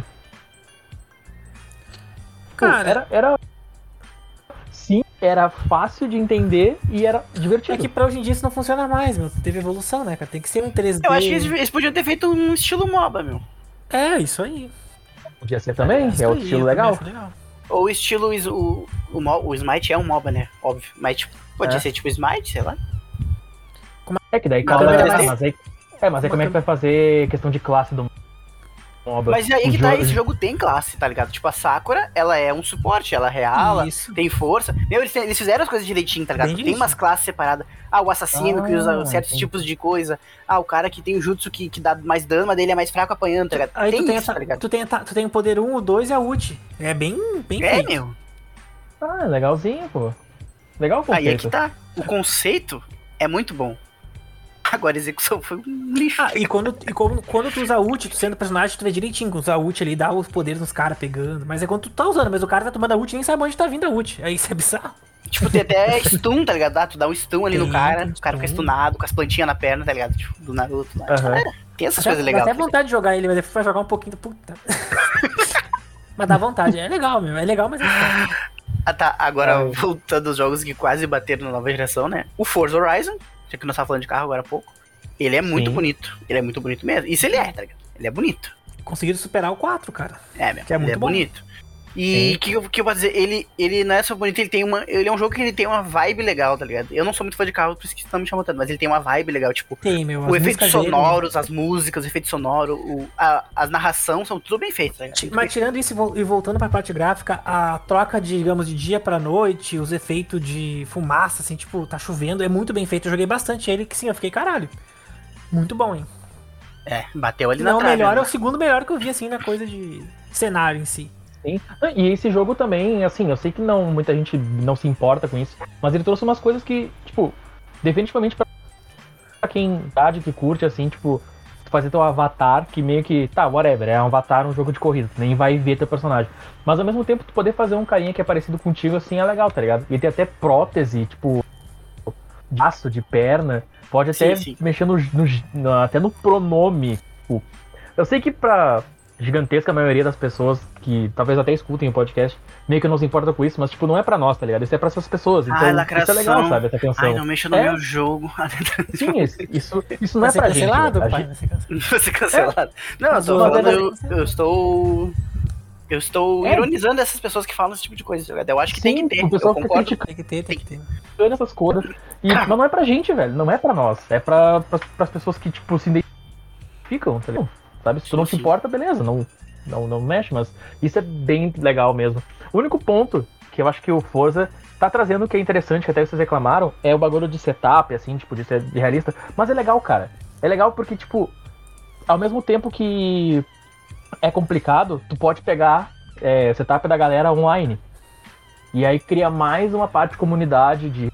Cara, Sim, era fácil de entender e era divertido. é que pra hoje em dia isso não funciona mais, meu. Teve evolução, né, cara? Tem que ser um 3D. Eu acho que eles podiam ter feito um estilo MOBA, meu. É, isso aí. Podia ser também, é outro estilo legal. Ou o estilo, o Smite é um MOBA, né? Óbvio. Mas tipo, podia ser tipo Smite, sei lá. É que daí Mas aí como é que vai fazer questão de classe do MOBA? Mas aí que tá, esse jogo tem classe, tá ligado? Tipo, a Sakura, ela é um suporte, ela reala, tem força. Meu, eles fizeram as coisas direitinho, tá ligado? Tem umas classes separadas. Ah, o assassino que usa certos tipos de coisa. Ah, o cara que tem o jutsu que dá mais dano, mas dele é mais fraco apanhando, tá ligado? Aí tem isso, tá ligado? Tu tem o poder 1, o 2 e a ult. É bem feito. Meu. Ah, legalzinho, pô. Legal o conceito. Aí é que tá. O conceito é muito bom. Agora a execução foi um lixo. Ah, e quando tu usa ult, tu sendo personagem, tu vê direitinho com usar ult ali, dá os poderes nos caras pegando. Mas é quando tu tá usando, mas o cara tá tomando a ult e nem sabe onde tá vindo a ult. Aí isso é bizarro. Tipo, tem até stun, tá ligado? Tu dá um stun ali no cara, o cara fica stun. stunado, com as plantinhas na perna, tá ligado? Tipo, do Naruto lá. Aham. Tem essas Dá coisas legais. até vontade de jogar ele, mas depois vai jogar um pouquinho. Puta. Mas dá vontade. É legal, meu. É legal, mas é chato. Ah, tá. Agora, voltando aos jogos que quase bateram na nova geração, né? O Forza Horizon, já que nós tava falando de carro agora há pouco, ele é muito bonito. Ele é muito bonito mesmo. Isso ele é, tá ligado? Ele é bonito. Conseguiram superar o 4, cara. É, meu. Que é ele muito é bom. bonito. E o que eu posso dizer? Ele não é só bonito, ele é um jogo que ele tem uma vibe legal, tá ligado? Eu não sou muito fã de carro, por isso que estão me chamando tanto, mas ele tem uma vibe legal, tipo, Tem, meu. o efeito sonoros, as músicas, o efeito sonoro, as narração são tudo bem feitos, tá ligado? Mas tirando isso e voltando pra parte gráfica, a troca de, digamos, de dia pra noite, os efeitos de fumaça, assim, tipo, tá chovendo, é muito bem feito. Eu joguei bastante ele, que sim, eu fiquei caralho. Muito bom, hein? É, bateu ali Não, na o trave. melhor né? é o segundo melhor que eu vi, assim, na coisa de cenário em si. Sim. E esse jogo também, assim, eu sei que muita gente não se importa com isso, mas ele trouxe umas coisas que, tipo, definitivamente pra quem que curte, assim, tipo, fazer teu avatar, que meio que, tá, whatever, é um avatar, um jogo de corrida, tu nem vai ver teu personagem. Mas ao mesmo tempo, tu poder fazer um carinha que é parecido contigo, assim, é legal, tá ligado? E tem até prótese, tipo, de braço, de perna, pode até Sim. mexer até no pronome. Tipo, eu sei que pra gigantesca maioria das pessoas que talvez até escutem o podcast, meio que não se importa com isso, mas tipo, não é pra nós, tá ligado? Isso é pra essas pessoas. Então, lacração. isso é legal, sabe? Essa atenção. Ai, não mexa no meu jogo. Sim, isso não é pra gente. Cancelado, Né? pai, vai ser cancelado. Vai ser cancelado. Não, eu tô Mas falando, eu estou ironizando essas pessoas que falam esse tipo de coisa, tá ligado? Eu acho que tem que ter, o pessoal eu concordo. fica Tem que ter. essas coisas. Mas não é pra gente, velho. Não é pra nós. É pras pessoas que, tipo, se identificam, tá ligado? Sabe? Se tu não se importa, beleza. Não mexe, mas isso é bem legal mesmo. O único ponto que eu acho que o Forza tá trazendo que é interessante, que até vocês reclamaram, é o bagulho de setup, assim, tipo, de ser realista. Mas é legal, cara. É legal porque, tipo, ao mesmo tempo que é complicado, tu pode pegar setup da galera online. E aí cria mais uma parte de comunidade de.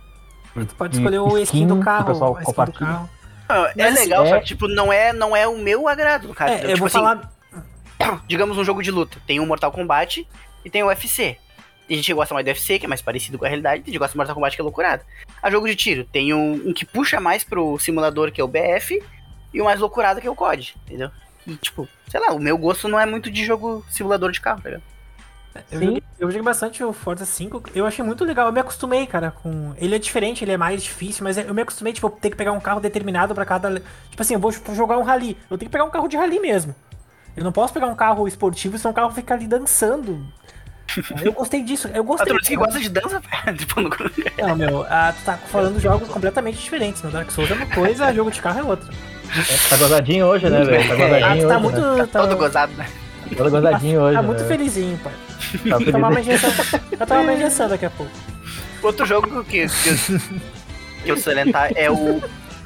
Tu pode escolher o skin do carro. Que o pessoal a skin do compartilha. carro. É legal, só que tipo, não é o meu agrado, cara. Eu tipo vou assim, falar. digamos um jogo de luta, tem o Mortal Kombat e tem o UFC. Tem gente que gosta mais do UFC, que é mais parecido com a realidade, tem gente que gosta do Mortal Kombat, que é loucurado. A jogo de tiro, tem um que puxa mais pro simulador, que é o BF, e o mais loucurado, que é o COD, entendeu? E tipo, sei lá, o meu gosto não é muito de jogo simulador de carro, tá ligado? Eu joguei bastante o Forza 5, eu achei muito legal, eu me acostumei, cara, com... Ele é diferente, ele é mais difícil, mas eu me acostumei, tipo, ter que pegar um carro determinado pra cada... Tipo assim, eu vou jogar um rally, eu tenho que pegar um carro de rally mesmo. Eu não posso pegar um carro esportivo, senão o carro fica ali dançando. Eu gostei disso, eu gostei. A turma que gosta de dança, tipo, no... Não, meu, tu tá falando de jogos completamente diferentes, meu. Dark Souls é uma coisa, jogo de carro é outra. Tá gozadinho hoje, né, velho? Tá gozadinho Tu tá hoje, muito... né? todo gozado, né? Tá gozadinho hoje, Tá muito né? felizinho, pai. Tá Vou tomar uma injeção, vou tomar uma injeção daqui a pouco. Outro jogo que eu salientar é o...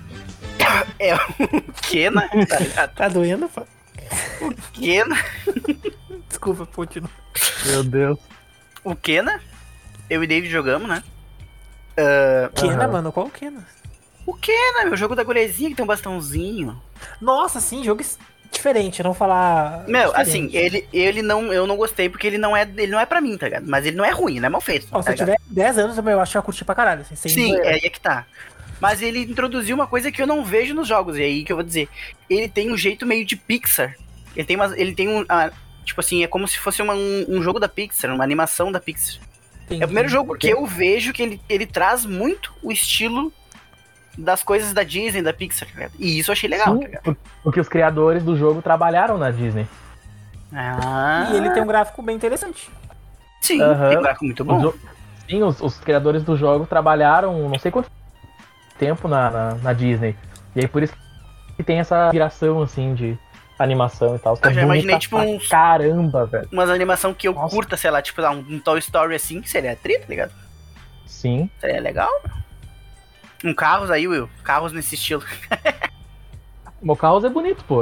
É o Kena, tá ligado? Tá doendo, pai? O Kena... Desculpa, continua. Meu Deus. O Kena, eu e David jogamos, né? Kena, mano, qual o Kena? O Kena, meu jogo da gurezinha que tem um bastãozinho. Nossa, sim, jogo diferente, não falar. Meu, diferente. assim, eu não gostei porque ele não é pra mim, tá ligado? Mas ele não é ruim, não é mal feito. Ó, se tá eu tiver 10 anos, eu acho que eu curti pra caralho. Assim, sem Sim, zoeira. aí é que tá. Mas ele introduziu uma coisa que eu não vejo nos jogos, e aí que eu vou dizer. Ele tem um jeito meio de Pixar. Ele tem um... tipo assim, é como se fosse um jogo da Pixar, uma animação da Pixar. Entendi. É o primeiro jogo que eu vejo que ele traz muito o estilo das coisas da Disney, da Pixar, tá ligado? E isso eu achei legal, Sim, tá ligado? porque os criadores do jogo trabalharam na Disney. Ah, E ele tem um gráfico bem interessante. sim, Aham. tem um gráfico muito bom. Sim, os criadores do jogo trabalharam não sei quanto tempo na Disney. E aí por isso que tem essa viração assim de animação e tal. Eu já imaginei, tipo, Caramba, velho. umas animação que eu Nossa. curta, sei lá, tipo, um Toy Story assim, que seria tri, tá ligado? Sim. Seria legal. Um carros aí, Will. Carros nesse estilo. O Carros é bonito, pô.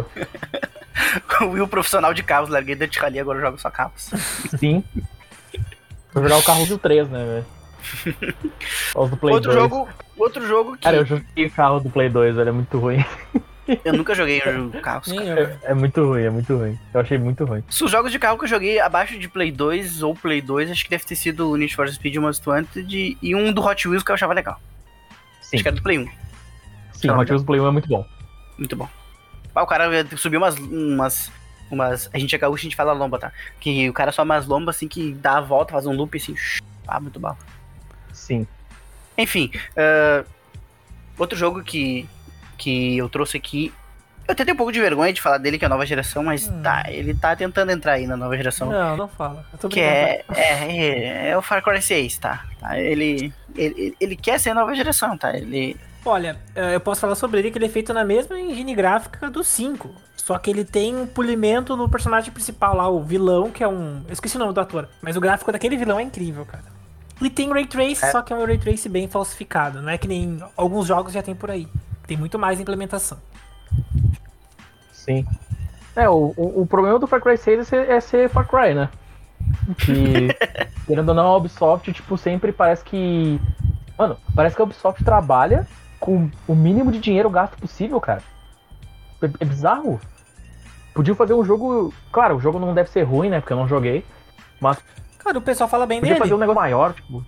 O Will profissional de carros, larguei da rally, agora eu jogo só carros. Sim. Vou jogar o Carros do 3, né, velho? Os do Play 2. Outro jogo que Cara, eu joguei o carro do Play 2, velho. É muito ruim. eu nunca joguei um jogo carros. Nem Cara. eu. É muito ruim, é muito ruim. Eu achei muito ruim. Os jogos de carro que eu joguei abaixo de Play 2 ou Play 2, acho que deve ter sido o Need for Speed Most Wanted e um do Hot Wheels que eu achava legal. Sim, Acho que era do Play 1. sim, o Hot Wheels Play 1 é muito bom. Muito bom. O cara subiu umas... A gente é gaúcho, a gente fala lomba, tá? Que o cara sobe umas lombas assim que dá a volta, faz um loop assim. Muito bom. Sim. Enfim, outro jogo que eu trouxe aqui. Eu até tenho um pouco de vergonha de falar dele, que é a nova geração, mas ele tá tentando entrar aí na nova geração. Não fala. Que é o Far Cry 6, tá? Ele quer ser a nova geração, tá? Olha, eu posso falar sobre ele que ele é feito na mesma engine gráfica do 5. Só que ele tem um polimento no personagem principal lá, o vilão, que é um... Eu esqueci o nome do ator, mas o gráfico daquele vilão é incrível, cara. E tem Ray Trace, só que é um Ray Trace bem falsificado. Não é que nem alguns jogos já tem por aí. Tem muito mais implementação. Sim. O problema do Far Cry 6 é ser Far Cry, né? Que, querendo ou não, a Ubisoft, tipo, sempre parece que... Mano, parece que a Ubisoft trabalha com o mínimo de dinheiro gasto possível, cara. É bizarro. Podia fazer um jogo... Claro, o jogo não deve ser ruim, né? Porque eu não joguei. Mas... Cara, o pessoal fala bem podia dele. fazer um negócio maior, tipo...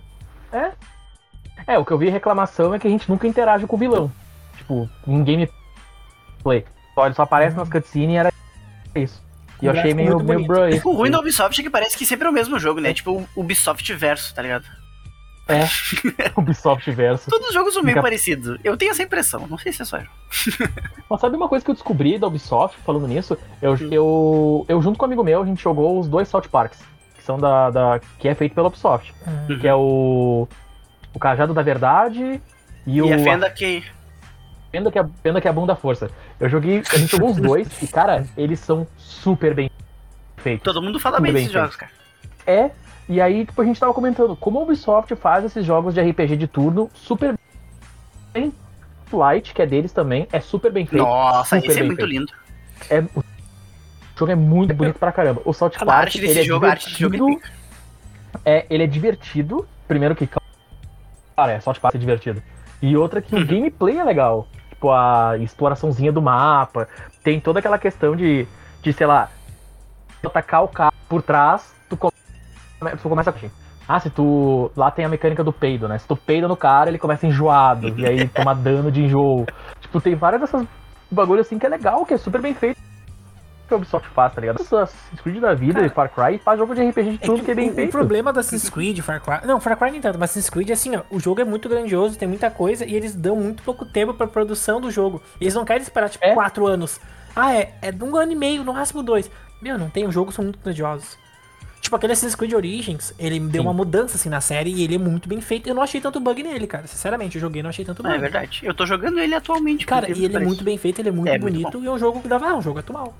o que eu vi reclamação é que a gente nunca interage com o vilão. Tipo, em gameplay. Ele só aparece nas cutscenes e era isso. E eu achei meio bro. O ruim da Ubisoft é que parece que sempre é o mesmo jogo, né? Tipo o Ubisoft verso, tá ligado? Ubisoft verso. Todos os jogos são meio parecidos. Eu tenho essa impressão, não sei se é só eu. Mas sabe uma coisa que eu descobri da Ubisoft, falando nisso? Eu junto com um amigo meu, a gente jogou os 2 South Parks, que são que é feito pela Ubisoft. Que é o Cajado da Verdade e a Fenda que... Fenda que é a bunda da força. A gente jogou os 2 e, cara, eles são super bem feitos. Todo mundo fala bem desses jogos, cara. E aí, tipo, a gente tava comentando como a Ubisoft faz esses jogos de RPG de turno super bem. Flight, que é deles também, é super bem feito. Nossa, super esse é muito lindo. O jogo é muito bonito pra caramba. O South Park, a arte desse jogo é lindo. Ele é divertido. Primeiro que, cara, South Park é divertido. E outra que o gameplay é legal. Tipo, a exploraçãozinha do mapa. Tem toda aquela questão de sei lá, atacar o carro por trás, tu começa a... se tu... Lá tem a mecânica do peido, né? Se tu peida no cara, ele começa enjoado. E aí toma dano de enjoo. Tipo, tem várias dessas bagulho assim que é legal, que é super bem feito. Que a Ubisoft faz, tá ligado? Assassin's Creed da vida e Far Cry faz jogo de RPG de tudo que é bem feito. O problema do Assassin's Creed, Far Cry... Não, Far Cry nem tanto, mas Assassin's Creed é assim, ó. O jogo é muito grandioso, tem muita coisa, e eles dão muito pouco tempo pra produção do jogo. E eles não querem esperar, tipo, 4 anos. É de 1 ano e meio, no máximo 2. Meu, não tem, os jogos são muito grandiosos. Tipo, aquele Assassin's Creed Origins, ele deu uma mudança, assim, na série, e ele é muito bem feito. Eu não achei tanto bug nele, cara. Sinceramente, eu joguei e não achei tanto bug. É verdade. Eu tô jogando ele atualmente. Cara, e ele é muito bem feito, ele é muito bonito, e é um jogo que dava... um jogo atual.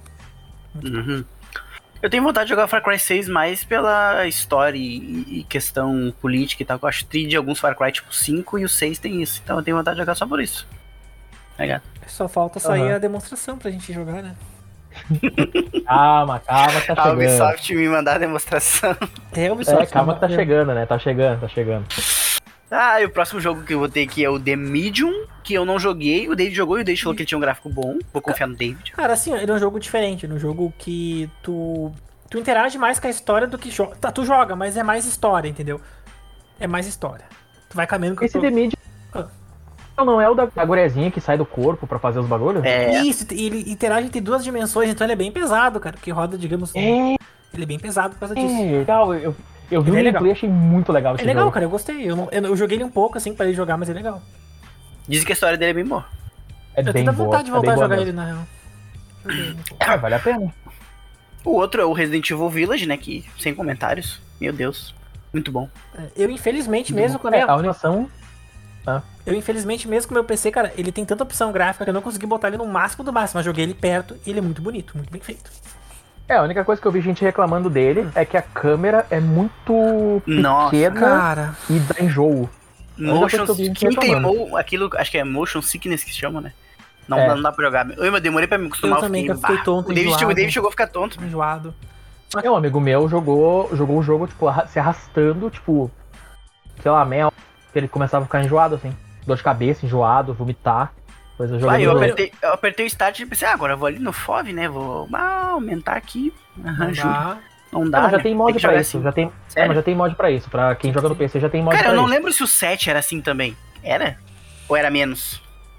Eu tenho vontade de jogar Far Cry 6 mais pela história e questão política e tal. Eu acho tri de alguns Far Cry tipo 5 e o 6 tem isso. Então eu tenho vontade de jogar só por isso. Tá ligado? Só falta sair a demonstração pra gente jogar, né? Calma, tá chegando. A Ubisoft me mandar a demonstração. A Ubisoft calma que tá chegando, né? Tá chegando. E o próximo jogo que eu vou ter aqui é o The Medium, que eu não joguei. O David jogou e o David falou que ele tinha um gráfico bom. Vou confiar no David. Cara, assim, ele é um jogo diferente. É um jogo que tu interage mais com a história do que joga. Tá, tu joga, mas é mais história, entendeu? É mais história. Tu vai caminhando com esse The Medium não é o da gurezinha que sai do corpo pra fazer os bagulhos? Isso, ele interage entre 2 dimensões, então ele é bem pesado, cara. Que roda, digamos... Ele é bem pesado por causa disso. Legal, eu vi o gameplay e achei muito legal esse legal, jogo. Cara, eu gostei. Eu joguei ele um pouco, assim, pra ele jogar, mas é legal. Dizem que a história dele é bem boa. Eu tenho vontade de voltar a jogar ele, na real. Vale a pena. O outro é o Resident Evil Village, né, que sem comentários. Meu Deus, muito bom. Eu, infelizmente, mesmo com a animação... Eu, infelizmente, mesmo com o meu PC, cara, ele tem tanta opção gráfica que eu não consegui botar ele no máximo do máximo. Mas joguei ele perto e ele é muito bonito, muito bem feito. A única coisa que eu vi gente reclamando dele é que a câmera é muito pequena, cara, e dá enjoo. Quem queimou aquilo, acho que é motion sickness que se chama, né? Não dá pra jogar. Eu demorei pra me acostumar. Eu também, fiquei tonto, o David chegou a ficar tonto. Enjoado. Um amigo meu jogou o jogo, tipo, se arrastando, tipo, sei lá, meia hora, que ele começava a ficar enjoado, assim. Dor de cabeça, enjoado, vomitar. Eu apertei o start e pensei, agora eu vou ali no FOV, né? Vou aumentar aqui. Não dá. Mas já tem mod pra isso. Assim. Mas já tem mod pra isso. Pra quem joga no PC já tem mod pra isso. Cara, eu não lembro se o 7 era assim também. Era? Ou era menos?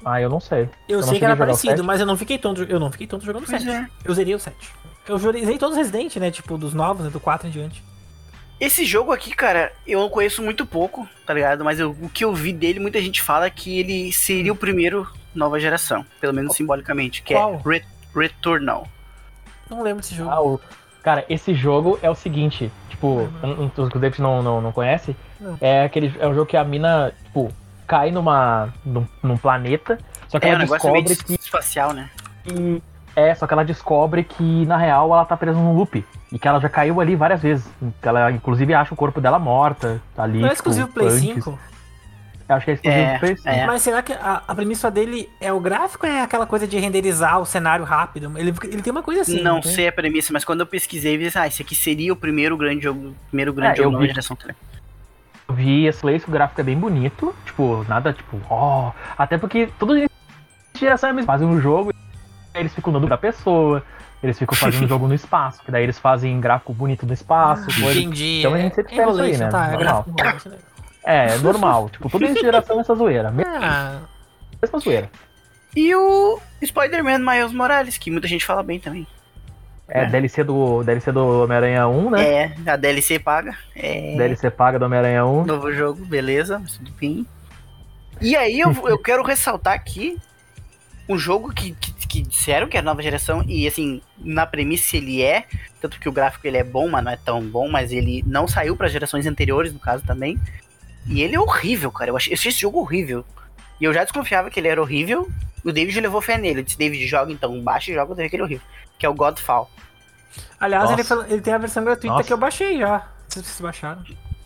Ah, eu não sei. Eu não sei que cheguei era a jogar o parecido, 7. mas eu não fiquei tonto jogando o Pois 7. é. Eu zerei o 7. Eu zerei todos os Resident, né? Tipo, dos novos, né? Do 4 em diante. Esse jogo aqui, cara, eu conheço muito pouco, tá ligado? Mas o que eu vi dele, muita gente fala que ele seria o primeiro nova geração. Pelo menos simbolicamente. Que Qual? é Returnal. Não lembro desse jogo. Cara, esse jogo é o seguinte, tipo, os que o David não conhece, Não. é um jogo que a mina, tipo, cai num planeta, só que É, o ela negócio é meio descobre espacial, né? só que ela descobre que, na real, ela tá presa num loop. E que ela já caiu ali várias vezes. Que ela, inclusive, acha o corpo dela morta. Ali, Não é tipo, exclusivo Play antes. 5? Eu acho que é exclusivo É, do Play 5. é. Mas será que a premissa dele é o gráfico ou é aquela coisa de renderizar o cenário rápido? Ele tem uma coisa assim. Não tem? sei a premissa, mas quando eu pesquisei, eu vi, esse aqui seria o primeiro grande jogo nova vi. geração também. Eu vi esse Play, o gráfico é bem bonito. Tipo, nada, tipo, até porque toda geração é mesmo. Fazem um jogo, eles ficam dando pra pessoa. Eles ficam fazendo jogo no espaço, que daí eles fazem gráfico bonito no espaço. Entendi. Então a gente sempre espera isso aí, né? Tá, é Normal. gráfico enrolation, né? É normal. Tipo, toda geração é essa zoeira. Ah, Mesma zoeira. E o Spider-Man Miles Morales, que muita gente fala bem também. É, DLC do Homem-Aranha 1, né? É, a DLC paga. É, DLC paga do Homem-Aranha 1. novo jogo, beleza, mas tudo bem. E aí eu quero ressaltar aqui um jogo que disseram que é nova geração, e assim, na premissa ele é, tanto que o gráfico ele é bom, mas não é tão bom, mas ele não saiu para gerações anteriores, no caso também. E ele é horrível, cara. Eu achei esse jogo horrível. E eu já desconfiava que ele era horrível. O David levou fé nele. Eu disse, David, joga então, baixa e joga, eu que ele é horrível. Que é o Godfall. aliás, Nossa. ele tem a versão gratuita Nossa. que eu baixei já. Não sei se vocês baixaram.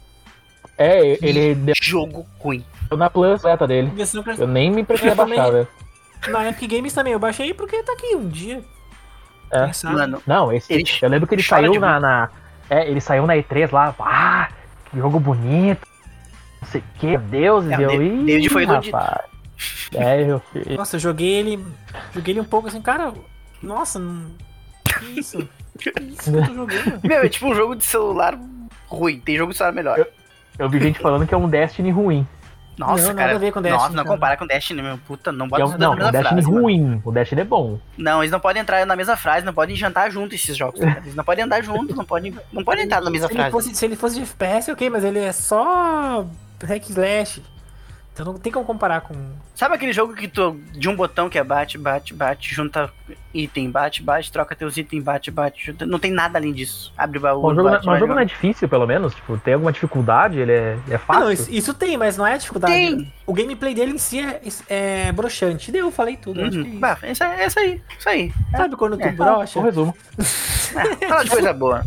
É, ele deu Jogo ruim. na Plus beta dele. Versão gratuita. Eu nem me precisei Eu também. baixar, velho. Na Epic Games também, eu baixei porque tá aqui um dia. É. Quem sabe? Mano, Não, Ele eu lembro que ele chora saiu de ele saiu na E3 lá. Que jogo bonito. Não sei o que, meu Deus. É, deu. o David foi iludido. rapaz. É, eu fiz. Nossa, eu joguei ele um pouco assim, cara. Nossa, que isso? Que isso que eu tô jogando? meu, é tipo um jogo de celular ruim. Tem jogo de celular melhor. Eu vi gente falando que é um Destiny ruim. Nossa, Não, cara. nada a ver com Destiny, Nossa, não cara. compara com Destiny, meu. Puta, não Que bota é os um, dois não, na é um mesma Destiny frase, mano. ruim. O Destiny é bom. Não, eles não podem entrar na mesma frase, não podem jantar junto esses jogos. Cara. Eles não podem andar junto, não podem entrar na mesma frase. Se ele fosse de FPS, ok, mas ele é só hack slash. Então não tem como comparar com... Sabe aquele jogo que tu, de um botão que é bate, junta item, bate, troca teus itens, bate, junta. Não tem nada além disso. Abre baú, O jogo, bate, mas o jogo não vai. é difícil, pelo menos. Tipo, tem alguma dificuldade? Ele é Ah, fácil? não, isso tem, mas não é dificuldade. Tem. O gameplay dele em si é broxante. Eu falei tudo, acho que é Uhum. isso. Bah, isso aí. Sabe quando tu É. brocha? Um resumo. Fala de coisa boa.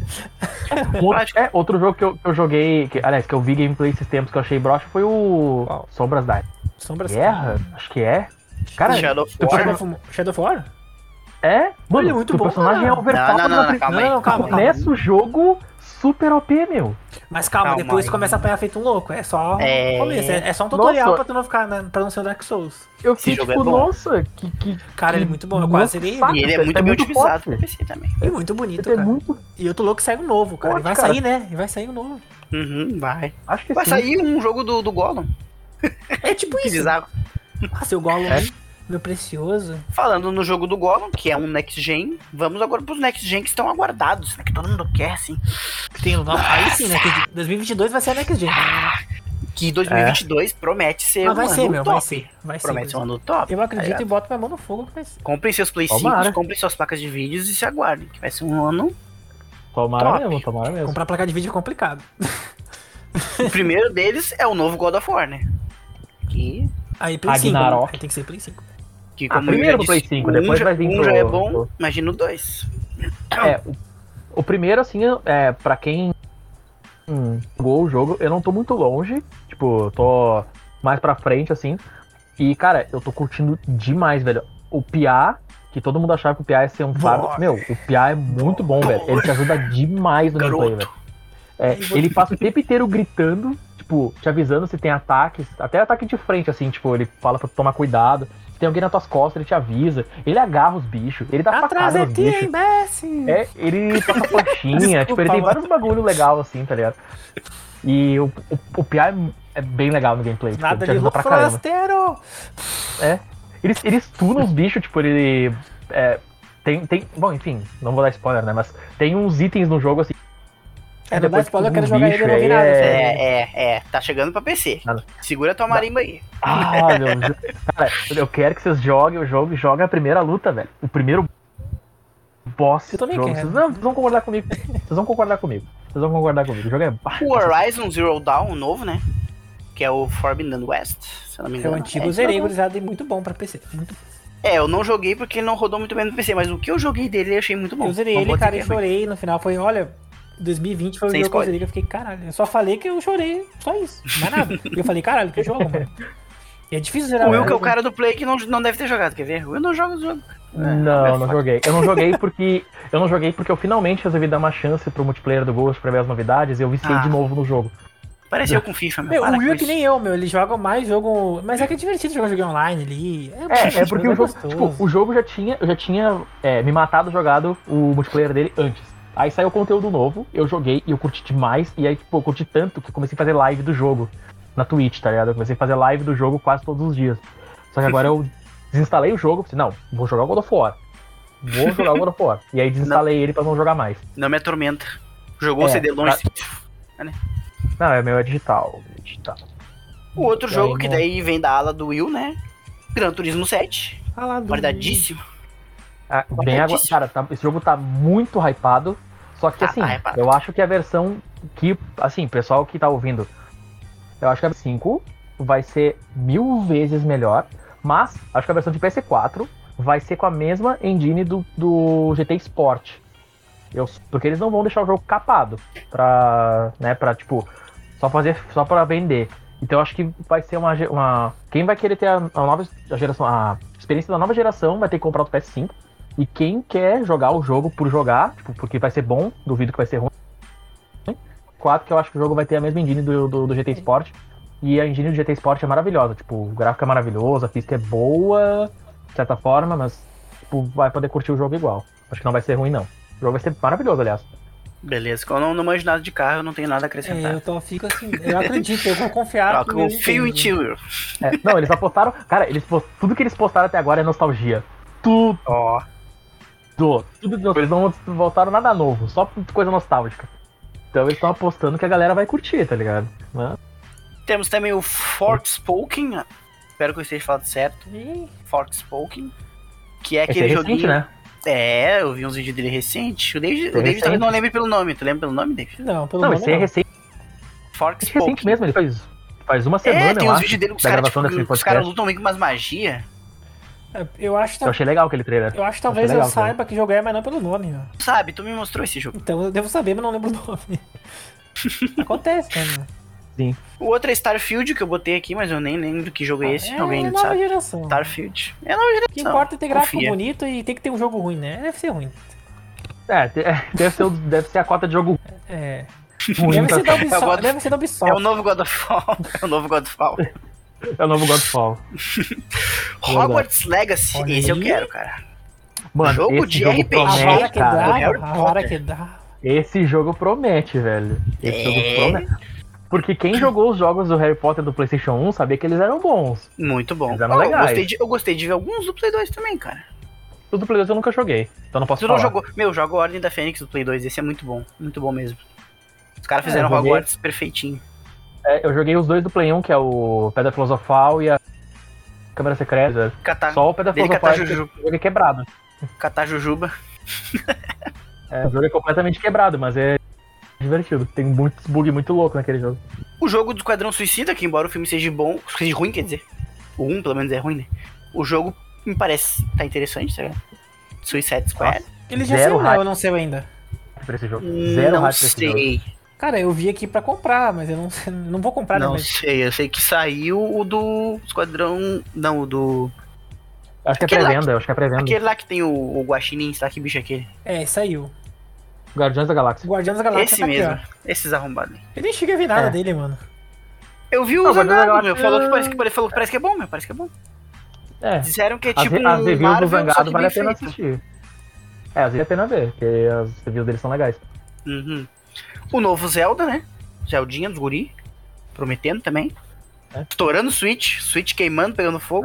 Outro jogo que eu joguei, que eu vi gameplay esses tempos que eu achei broxa foi o Qual? Sombras da Sombras. Guerra, acho que é. Cara, Shadow of o War. Shadow of War? mano, Ele é muito o bom, personagem cara. é overpowered Não, na calma aí. Não, calma. Começa o jogo super OP, meu. Mas calma, Calma depois aí. tu começa a apanhar feito um louco. É só É. o começo. É só um tutorial Nossa. pra tu não ficar, pra não ser um Dark Souls. Eu fiquei jogo tipo, é bom. nossa, Cara, ele é muito bom, eu quase zerei ele. saco, E ele é cara, muito bem otimizado forte. pra PC também. E muito bonito, Ele é cara. muito. E eu tô louco que sai um novo, cara. Forte, E vai cara. sair, né? E vai sair um novo. Uhum, vai. Acho que Vai sim. sair um jogo do Gollum. É tipo Que isso. bizarro. Ah, seu Gollum, É? meu precioso. Falando no jogo do Gollum, que é um Next Gen, vamos agora pros Next Gen que estão aguardados, né? Que todo mundo quer, assim. Tem um novo. Aí sim, né? Que 2022 vai ser a Next Gen. Que 2022 promete ser Mas vai um ser, ano meu, top. vai ser. Vai ser. Promete ser um ano top. Eu acredito tá e boto minha mão no fogo que vai ser. Comprem seus Play 5, Tomara. comprem suas placas de vídeos e se aguardem, que vai ser um ano. Tomara Top. mesmo, tomara mesmo. Comprar placa de vídeo é complicado. O primeiro deles é o novo God of War, né? Que Aí Play 5. Ragnarok. Aí tem que ser Play 5. como eu primeiro já do Play disse, 5, depois vai vir um pro- já é bom, pro- imagina o 2. É, o primeiro, assim, pra quem jogou o jogo, eu não tô muito longe. Tipo, eu tô mais pra frente, assim. E, cara, eu tô curtindo demais, velho. O Pia, que todo mundo achava que o Pia ia ser um fardo. Boy. Meu, o Pia é muito bom, velho. Ele te ajuda demais no gameplay, velho. É, ele passa o tempo inteiro gritando, tipo, te avisando se tem ataques, até ataque de frente, assim, tipo, ele fala pra tu tomar cuidado. Se tem alguém nas tuas costas, ele te avisa. Ele agarra os bichos, ele dá Atrás facada é nos ti, bichos. imbécil! É, ele toca flechinha, Desculpa, tipo, ele tem mano. vários bagulho legal, assim, tá ligado? E o Pia é bem legal no gameplay, tipo, Nada te de ajuda louco pra caramba. forasteiro! É. Eles tunam os bichos, tipo, ele. Bom, enfim, não vou dar spoiler, né? Mas tem uns itens no jogo assim. Não dá spoiler, eu quero uns jogar ele e não vi bichos nada. Tá chegando pra PC. Nada. Segura tua marimba aí. Ah, meu Deus. Cara, eu quero que vocês joguem o jogo e joguem a primeira luta, velho. O primeiro boss Eu também jogo. quero. Vocês vão concordar comigo. O jogo é. O Horizon Zero Dawn, o novo, né? Que é o Forbidden West, se eu não me É o engano. antigo zerei, gurizada, e muito bom pra PC. Muito bom. Eu não joguei porque ele não rodou muito bem no PC, mas o que eu joguei dele eu achei muito bom. Eu zerei Não ele, vou dizer cara, e que é ruim. chorei. No final foi, olha, 2020 foi o Sem jogo que eu spoiler. zerei, que eu fiquei, caralho. Eu só falei que eu chorei, só isso, mais nada. E eu falei, caralho, que jogo, mano. E é difícil zerar O Will, que é o jogo. cara do Play, que não deve ter jogado, quer ver? O Will não joga o jogo. Não joguei. Eu não joguei porque eu finalmente resolvi dar uma chance pro multiplayer do Ghost pra ver as novidades e eu viciei de novo no jogo. Pareceu com FIFA, meu. Meu, Para o Will com é que isso. nem eu, meu. Ele joga mais jogo. Mas é que é divertido jogar jogo online ali. É porque o jogo, gostoso. tipo, o jogo eu já tinha me matado jogado o multiplayer dele antes. Aí saiu conteúdo novo, eu joguei e eu curti demais. E aí, tipo, eu curti tanto que eu comecei a fazer live do jogo na Twitch, tá ligado? Eu comecei a fazer live do jogo quase todos os dias. Só que agora eu desinstalei o jogo, pensei, não, vou jogar o God of War. E aí desinstalei ele pra não jogar mais. Não me atormenta. Jogou o CD longe. Não, é digital. O outro E jogo aí, que não- daí vem da ala do Will, né? Gran Turismo 7. Ah lá, do... Guardadíssimo. Cara, esse jogo tá muito hypado. Só que assim, hypado. eu acho que a versão que, assim, pessoal que tá ouvindo, eu acho que a 5 vai ser 1000 vezes melhor. Mas acho que a versão de PS4 vai ser com a mesma engine do GT Sport. Porque eles não vão deixar o jogo capado pra tipo, só pra vender. Então eu acho que vai ser uma... Quem vai querer ter a nova geração, a experiência da nova geração vai ter que comprar o PS5. E quem quer jogar o jogo por jogar, tipo, porque vai ser bom, duvido que vai ser ruim. 4, que eu acho que o jogo vai ter a mesma engine do GT Sport. E a engine do GT Sport é maravilhosa, tipo, o gráfico é maravilhoso, a física é boa, de certa forma, mas tipo, vai poder curtir o jogo igual. Acho que não vai ser ruim, não. O jogo vai ser maravilhoso, aliás. Beleza, quando eu não manjo nada de carro, eu não tenho nada a acrescentar. Eu fico assim, eu acredito, eu vou confiar. Eu confio em ti, Will. Não, eles apostaram. Cara, tudo que eles postaram até agora é nostalgia. Tudo. Ó. Eles não voltaram nada novo, só coisa nostálgica. Então eles estão apostando que a galera vai curtir, tá ligado? Né? Temos também o Forspoken. Espero que eu esteja falando certo. Forspoken. Que é aquele Esse é joguinho. recente, né? Eu vi uns vídeos dele recente. O David talvez não lembre pelo nome. Tu lembra pelo nome, David? Não, pelo Não, nome esse é não. recente mesmo, ele faz uma semana, tem eu uns acho, vídeos dele com os da caras, gravação tipo, desse os podcast. caras lutam meio com umas magia. Eu acho, Eu achei legal aquele trailer. eu acho que talvez Achei legal, eu saiba que jogo é, mas não pelo nome, meu. Sabe, tu me mostrou esse jogo. Então eu devo saber, mas não lembro o nome. Acontece, né, meu? Sim. O outro é Starfield, que eu botei aqui, mas eu nem lembro que jogo é esse. Alguém nova sabe? geração. Starfield. É nova O geração. que importa é ter gráfico Confia. bonito e tem que ter um jogo ruim, né? Deve ser ruim. Deve ser a cota de jogo É. ruim. Deve ser da Eu Ubisoft. gosto- Deve ser da É o Ubisoft. novo God of War. É o novo God of War. É o novo Godfall. Hogwarts Legacy. Olha esse eu aí. quero, cara. Mano, Jogo esse de jogo RPG. A vara promete, que cara. dá, Harry a vara Potter. que dá. Esse jogo promete, velho. Esse jogo promete. Porque quem jogou os jogos do Harry Potter do PlayStation 1 sabia que eles eram bons. Muito bom. Eles eram Eu legais. gostei de ver alguns do Play 2 também, cara. Os do Play 2 eu nunca joguei, então não posso Tu falar. não jogou? Meu, joga a Ordem da Fênix do Play 2. Esse é muito bom mesmo. Os caras fizeram eu joguei. Hogwarts perfeitinho. Eu joguei os dois do Play 1, que é o Pedra Filosofal e a Câmara Secreta. Catar, Só o Pedra dele Filosofal catar que Juju. o jogo é quebrado. Catar Jujuba. O jogo é completamente quebrado, mas é divertido. Tem muitos bugs muito loucos naquele jogo. O jogo do Esquadrão Suicida, que embora o filme seja bom, seja ruim, quer dizer. O 1 pelo menos é ruim, né? O jogo me parece tá interessante, tá ligado? Suicide Squad. Ele já Zero saiu, não, hype. ou não saiu ainda? Pra esse jogo. Zero Não hype pra esse jogo. sei. Cara, eu vi aqui pra comprar, mas eu não vou comprar, Não né? Mas sei. Eu sei que saiu o do Esquadrão. Não, o do. Acho que é Aquele lá pré-venda, acho que é pré-venda. Aquele lá que tem o Guaxinim, sabe que bicho é aquele? saiu. Guardiões da Galáxia. Guardiões da Galáxia Esse tá mesmo. aqui, ó. Esses arrombados. Eu nem cheguei a ver nada É. dele, mano. Eu vi o Guardiões da Zangado, meu. Galáxia- Falou que parece que é bom, meu. Parece que é bom. É. Disseram que é As, tipo as um reviews do Marvel, só Zangado que vale a bem pena feito. assistir. Às vezes vale a pena ver, porque as reviews deles são legais. Uhum. O novo Zelda, né? Zeldinha dos guri. Prometendo também. É. Estourando o Switch. Switch queimando, pegando fogo.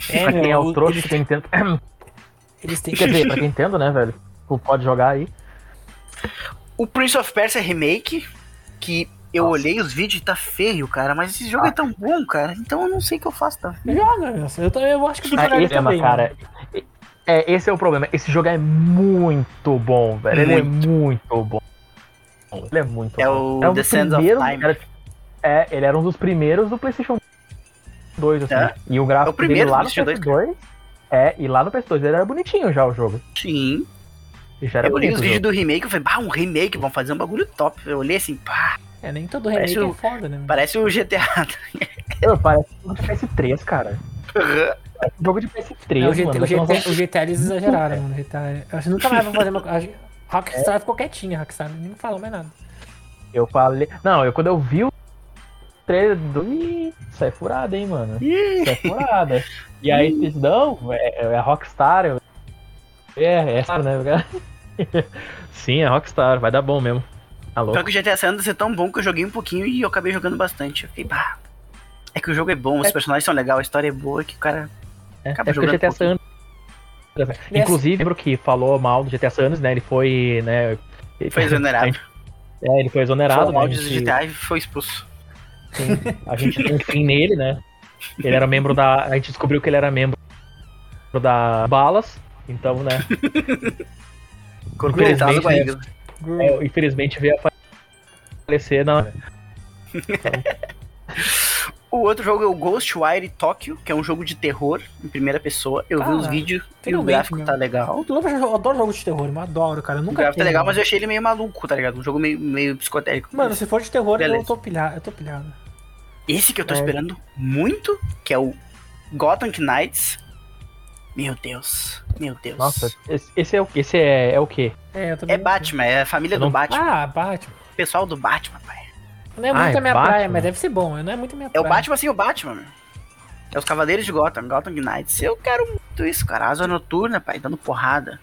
Pra quem é o trouxa eles, que Nintendo. eles têm Quer dizer, pra quem Nintendo, né, velho? Tu pode jogar aí. O Prince of Persia Remake, que eu Nossa. olhei os vídeos e tá feio, cara, mas esse jogo é tão bom, cara, então eu não sei o que eu faço, tá? Joga, eu acho que tem que jogar ele Esse também. cara. Esse é o problema. Esse jogo é muito bom, velho. Ele é muito bom. Ele é muito É bom. o Era um The dos Sands of primeiros. Time. Ele era um dos primeiros do PlayStation 2, assim. É? E o É o gráfico dele primeiro lá do no PlayStation PS2. E lá no PS2 ele era bonitinho já o jogo. Sim. E já era Eu olhei bonito os o vídeos jogo. do remake, eu falei, um remake, vamos fazer um bagulho top. Eu olhei assim, pá, Nem todo remake Parece é foda, né? parece o GTA. Parece um jogo de PS3, cara. Parece um jogo de PS3, Não, mano. o GTA eles exageraram, mano. GTA, acho que nunca mais vão fazer uma. Rockstar ficou quietinha, Rockstar nem falou mais nada. Eu falei. Não, quando eu vi o trailer do. Ih, isso é furada, hein, mano. Isso é furada. E aí eles não, é Rockstar. É Star, né, cara? Sim, é Rockstar, vai dar bom mesmo. Tá louco. Só que o GTA San Andreas é tão bom que eu joguei um pouquinho e eu acabei jogando bastante. Eu fiquei, pá. É que o jogo é bom, os personagens são legais, a história é boa, que o cara acaba É porque o jogando GTA um San pouquinho. Andreas. Inclusive, lembro que falou mal do GTA San Andreas, né? Ele foi, né? Foi exonerado. Ele foi exonerado, Falou mal né? de GTA e foi expulso. Sim, a gente tem um fim nele, né? Ele era membro da. A gente descobriu que ele era membro da Balas, então, né? Corporizado com a Infelizmente, Igor. infelizmente veio a falecer na. O outro jogo é o Ghostwire Tokyo, que é um jogo de terror em primeira pessoa. Eu vi os Caralho, vídeos e o finalmente, gráfico meu. tá legal. Eu adoro jogos de terror, eu adoro, cara. Eu O nunca gráfico tá tenho, legal, mano. mas eu achei ele meio maluco, tá ligado? Um jogo meio psicotélico. Mano, se for de terror, Beleza. eu tô pilhado. Esse que eu tô esperando muito, que é o Gotham Knights. Meu Deus. Nossa, esse é o quê? Eu também É não sei. Batman, é a família do Batman. Ah, Batman. Pessoal do Batman, pai. Não é muito é a minha Batman? praia, mas deve ser bom. Não é muito a minha É o praia. Batman sem o Batman, meu. É os Cavaleiros de Gotham Knights. Eu quero muito isso, cara. Asa noturna, pai, dando porrada.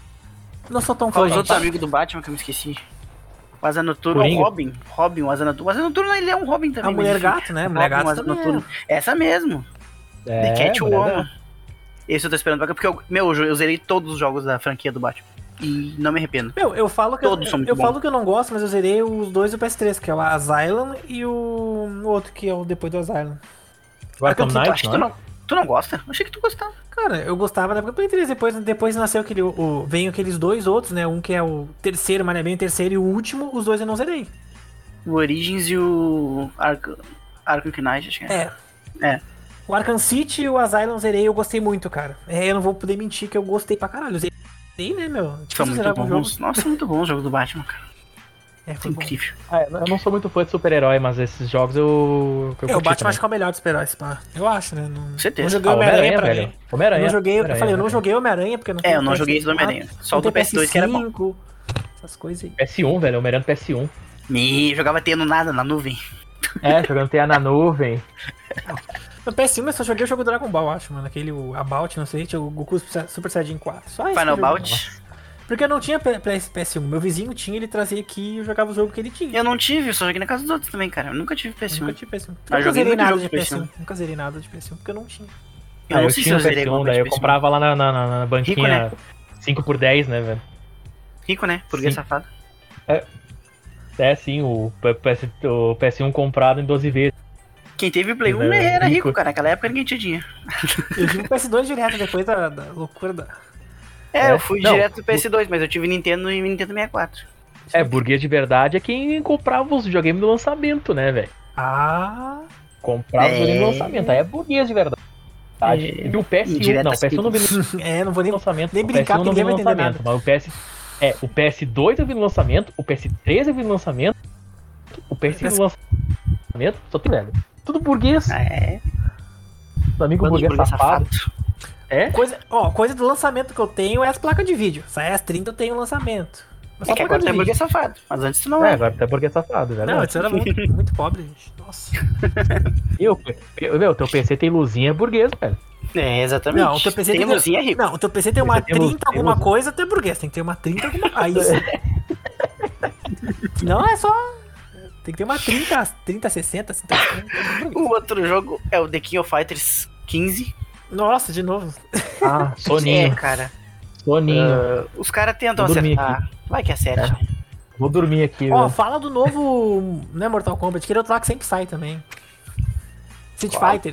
Não sou tão Qual fã os de outros amigos do Batman que eu me esqueci? O Asa Noturno, Coringa. o Robin, o Asa Noturno. O Asa Noturno, ele é um Robin também. A Mulher mas, Gato, né? Robin, Mulher Gato o Asa também Noturno. Essa mesmo. The Catwoman. Beleza. Esse eu tô esperando pra cá, porque eu zerei todos os jogos da franquia do Batman. E não me arrependo. Meu, eu falo que Todos são muito eu bons. falo que eu não gosto, mas eu zerei os dois do PS3, que é o Asylum e o outro que é o depois do Asylum. Gotham Tu Knights, acha que não é? tu não gosta? Eu achei que tu gostava. Cara, eu gostava da época do Play 3, depois nasceu aquele. Vem aqueles dois outros, né? Um que é o terceiro, mas não é bem o terceiro, e o último, os dois eu não zerei. O Origins e o Arkham Knight, acho que é. É. O Arkham City e o Asylum zerei, eu gostei muito, cara. Eu não vou poder mentir que eu gostei pra caralho. Eu zerei, né, meu? São Difícil muito zerar algum bons. jogo. Nossa, muito bom o jogo do Batman, cara. É, É foi bom. incrível. Eu não sou muito fã de super-herói, mas esses jogos eu O curti Batman também. acho que é o melhor dos super-heróis, pá. Eu acho, né? Não, Certeza. não joguei Ah, Homem-Aranha pra velho. mim. Homem-Aranha. Eu não joguei, eu Homem-Aranha, falei, eu não Homem-Aranha. joguei Homem-Aranha porque eu não Eu não joguei esse do Homem-Aranha. Só o do PS2 que era bom. PS5, essas coisas aí. PS1, velho. Homem-Aranha do PS1. Me jogava tendo nada na nuvem. Jogando TA na nuvem. No PS1 eu só joguei o jogo Dragon Ball, acho, mano. Aquele o About, não sei, tinha o Goku Super Saiyajin 4. Só esse Final que eu joguei. Bout. Porque eu não tinha PS1. Meu vizinho tinha, ele trazia aqui e eu jogava o jogo que ele tinha. Eu não tive, eu só joguei na casa dos outros também, cara. Eu nunca tive PS1. Nunca tive PS1. Mas Nunca joguei zerei muito nada jogo de de PS1. PS1. Nunca zerei nada de PS1 porque eu não tinha. Eu não Eu sei se tinha eu um zerei alguma PS1, daí coisa eu de PS1. comprava lá na banquinha Rico, 5x10, né, velho? Rico, né? Burguês Sim. safado. Sim, o PS1 comprado em 12 vezes. Quem teve Play 1 Mas era era rico, rico. cara. Naquela época ninguém tinha dinheiro. Eu tive o PS2 direto depois da loucura da. Eu fui Não, direto do PS2, mas eu tive Nintendo e Nintendo 64. Burguês de verdade é quem comprava os videogames no lançamento, né, velho? Ah. Comprava os videogames no lançamento. Aí é burguês de verdade. E o PS1, Indiretas não, o PS1 não veio no Não vou nem. lançamento. nem o brincar, PS1 não porque veio no ninguém vai lançamento. Mas o PS2 eu vi no lançamento, o PS3 eu vi no lançamento, o PS5 no lançamento, só tem velho. Tudo burguês. É. Do amigo Bando de burguês burguês safado. Coisa do lançamento que eu tenho é as placas de vídeo. Sai as 30 eu tenho o lançamento. Mas É só que placa agora de tu é vídeo. burguês safado. Mas antes tu não era. Agora até burguês safado, velho. Não, antes eu era muito, muito pobre, gente. Nossa. Meu, teu PC tem luzinha, é burguês, velho. É, exatamente. Não, o teu PC tem luzinha é rico. Não, o teu PC tem uma Tem luz, 30 tem alguma luz. coisa, até burguês. Tem que ter uma 30 alguma Aí sim. Não é só. Tem que ter uma 30, 60, 70. O outro jogo é o The King of Fighters 15. Nossa, de novo. Ah, É, soninho. cara. Soninho. Os caras tentam Vou dormir acertar. Vai que acerte. É. Vou dormir aqui, Ó, velho. fala do novo, né, Mortal Kombat, aquele outro lá que sempre sai também. Street Qual? Fighter.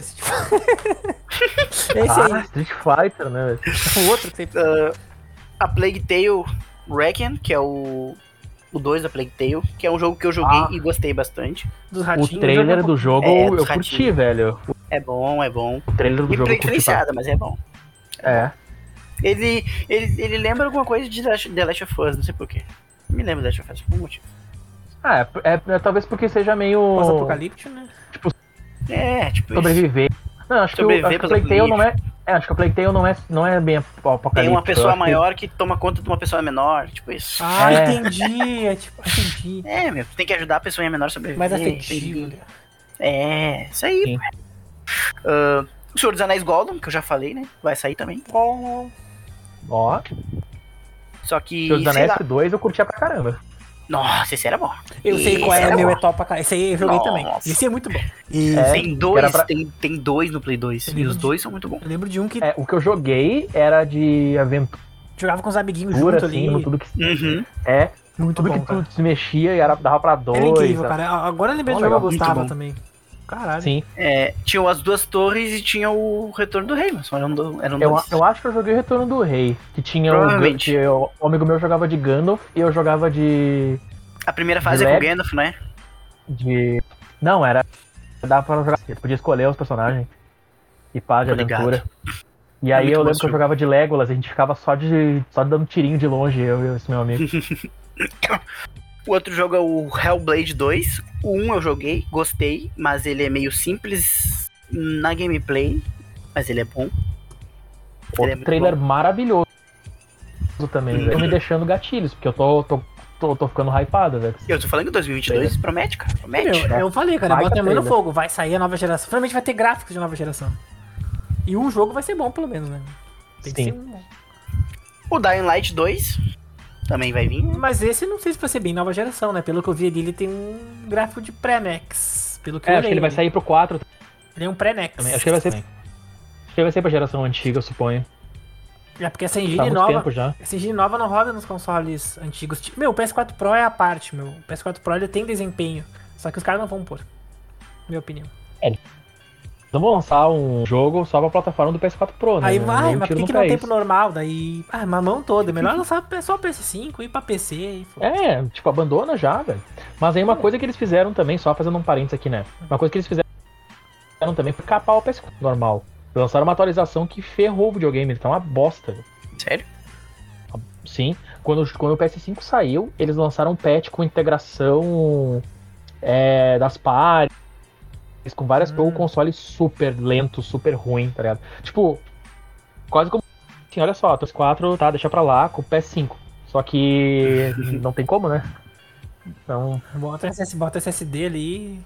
Esse aí, Street Fighter, né, velho? o outro que sempre sai. A Plague Tale Requiem, que é o 2 da Plague Tale, que é um jogo que eu joguei e gostei bastante. Dos O ratinhos. trailer do jogo É, dos eu curti, ratinhos. velho. É bom, é bom. O trailer do jogo Gameplay eu curti. diferenciada, mas é bom. É. Ele lembra alguma coisa de The Last of Us, não sei porquê. Me lembra The Last of Us por um motivo. Ah, é talvez porque seja meio. Pós-apocalíptico, né? É, tipo isso. Sobreviver. Não, acho que Sobreviver a pelo Plague Tale não é. apocalipse. Acho que a Plague Tale não é bem apocalíptico. Tem uma eu pessoa acho que- maior que toma conta de uma pessoa menor, tipo isso. Ah, É. entendi. É tipo, entendi. É, meu, tem que ajudar a pessoa menor a sobreviver. Mais afetivo. tem- É, isso aí. Sim. O Senhor dos Anéis Gollum, que eu já falei, né? Vai sair também. Bom. Ó, Só que, Seus sei Anéis lá. 2 eu curtia pra caramba. Nossa, esse era bom. Eu sei qual Esse é era o meu bom. etapa, cara. Esse aí eu joguei Nossa. também. Esse é muito bom. É, Tem que dois, era pra- tem dois no Play 2. E os dois são muito bons. Eu lembro de um que É, o que eu joguei era de aventura, jogava com os amiguinhos junto assim, ali. tudo que. Uhum. É, Muito tudo bom, que cara. tu se mexia e dava pra dois. Era incrível, sabe? cara. Agora eu lembrei do Bom, jogo que eu legal, muito gostava bom. também. Caralho. Sim. Tinham as duas torres e tinha o Retorno do Rei, mas eram Eu, dois. eu acho que eu joguei o Retorno do Rei, que tinha Provavelmente. o amigo meu jogava de Gandalf e eu jogava de. A primeira fase é com o Gandalf, não é? Não, era. Dava pra jogar. Eu podia escolher os personagens. E pá, de Tô ligado. aventura. E aí muito eu bom lembro esse que eu jogo. jogava de Legolas, a gente ficava só dando tirinho de longe, eu e esse meu amigo. O outro jogo é o Hellblade 2. O 1 eu joguei, gostei, mas ele é meio simples na gameplay, mas ele é bom. Ele é Outro muito trailer bom. maravilhoso também, velho. Eu me deixando gatilhos, porque eu tô ficando hypado, velho. Eu tô falando que 2022 promete, cara. Promete. Eu falei, cara, Vai bota a que mão no trailer. fogo. Vai sair a nova geração. Finalmente vai ter gráficos de nova geração. E o jogo vai ser bom, pelo menos, né? Tem que Sim. ser bom. O Dying Light 2 também vai vir. Mas esse não sei se vai ser bem nova geração, né? Pelo que eu vi ali, ele tem um gráfico de pré-nex. Pelo que eu É, olhei acho que ele vai ali. sair pro 4 Ele é um pré-nex. também. Acho que ele vai ser. Acho que ele vai ser pra geração antiga, eu suponho. É porque essa Tá há engine muito nova. tempo já. Essa engine nova não roda nos consoles antigos. Meu, o PS4 Pro é a parte, meu. O PS4 Pro ele tem desempenho. Só que os caras não vão pôr. Minha opinião. Então vou lançar um jogo só pra plataforma do PS4 Pro, né? Aí vai, Um mas tiro por que no não pé, tem isso. pro normal? Daí. Ah, mamão todo. É melhor lançar só o PS5, ir pra PC e foda. É, tipo, abandona já, velho. Mas aí uma coisa que eles fizeram também, só fazendo um parênteses aqui, né? Uma coisa que eles fizeram também foi capar o PS4 normal. Lançaram uma atualização que ferrou o videogame, ele tá uma bosta, velho. Sério? Sim, quando o PS5 saiu, eles lançaram um patch com integração das pares, com várias coisas, o console super lento, super ruim, tá ligado? Tipo, quase como assim, olha só, PS4, tá, deixa pra lá, com o PS5. Só que não tem como, né? Então, Bota SSD ali.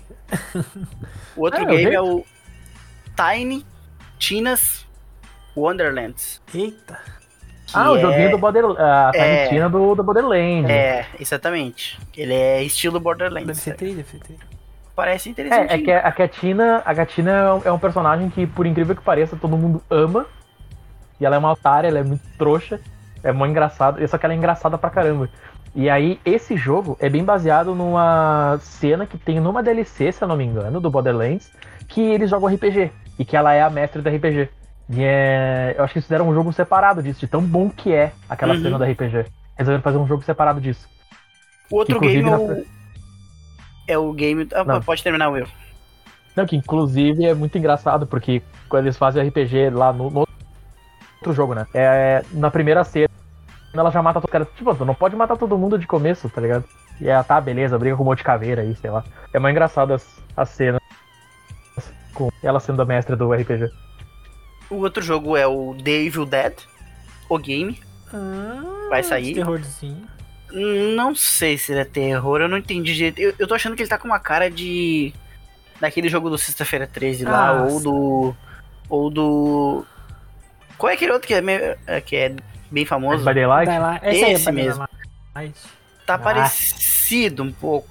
O outro É, o game jeito. é o Tiny Tina's Wonderlands. Eita. que o joguinho do a é- Tiny Tina do Borderlands. É, exatamente. Ele é estilo Deve Borderlands. ser tri, deve ser tri. Parece interessante. É que a Katina é um personagem que, por incrível que pareça, todo mundo ama. E ela é uma otária, ela é muito trouxa. É muito engraçada, só que ela é engraçada pra caramba. E aí, esse jogo é bem baseado numa cena que tem numa DLC, se eu não me engano, do Borderlands, que eles jogam RPG. E que ela é a mestre do RPG. E eu acho que eles fizeram um jogo separado disso, de tão bom que é aquela cena do RPG. Resolveram fazer um jogo separado disso. O outro Inclusive, game é o game. Não. Pode terminar, Will. Não, que inclusive é muito engraçado, porque quando eles fazem RPG lá no outro jogo, né? Na primeira cena, ela já mata todo cara. Tipo, tu não pode matar todo mundo de começo, tá ligado? E ela, tá, beleza, briga com um monte de caveira aí, sei lá. É mais engraçado a cena com ela sendo a mestra do RPG. O outro jogo é o The Evil Dead, o game. Vai sair. Terrorzinho. Não sei se ele é terror, eu não entendi direito. Eu tô achando que ele tá com uma cara de. Daquele jogo do Sexta-feira 13 lá, Ah, ou do. Qual é aquele outro que é bem famoso? By Daylight? Esse aí é Esse By mesmo. Daylight. Tá parecido um pouco.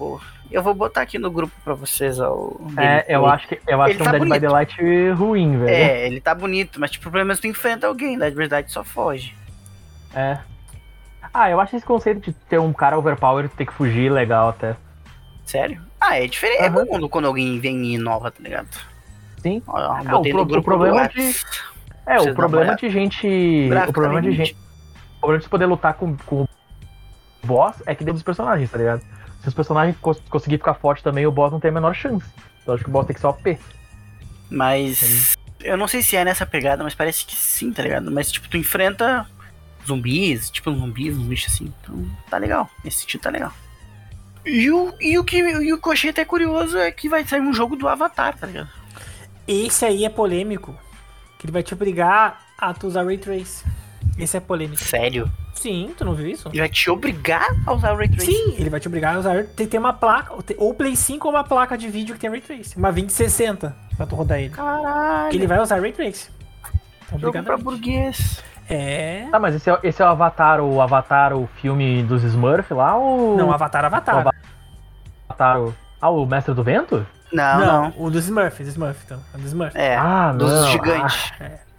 Eu vou botar aqui no grupo pra vocês o Eu acho que é um Ele tá Dead by bonito. Daylight ruim, velho. Ele tá bonito, mas tipo, o problema é que tu enfrenta alguém, na verdade só foge. É. Eu acho esse conceito de ter um cara overpower e ter que fugir legal até. Sério? É diferente. É Aham. bom quando alguém vem e inova, tá ligado? Sim. Ó, o botei no grupo problema do de- Whats. O Vocês problema dão uma de gente. Gráfico O problema de também, gente. O problema de você poder lutar com o boss é que dentro dos personagens, tá ligado? Se os personagens conseguir ficar forte também, o boss não tem a menor chance. Então acho que o boss tem que ser OP. Mas eu não sei se é nessa pegada, mas parece que sim, tá ligado? Mas tipo, tu enfrenta zumbis, uns bichos assim. Então tá legal. Nesse sentido tá legal. E o que eu achei até curioso é que vai sair um jogo do Avatar, tá ligado? Esse aí é polêmico. Que ele vai te obrigar a tu usar Ray Trace. Esse é polêmico. Sério? Sim, tu não viu isso? Ele vai te obrigar a usar o Ray Tracing? Sim, ele vai te obrigar a usar. Tem que ter uma placa, ou Play 5 ou uma placa de vídeo que tem Ray Trace. Uma 2060 pra tu rodar ele. Caralho. Ele vai usar Ray Trace. Jogo pra Obrigadamente. burguês. É. Tá, mas esse é o Avatar, o filme dos Smurf lá, ou. Não, Avatar. Avatar, o Mestre do Vento? Não. O dos Smurfs, então. É do Smurf. É, dos não. gigantes.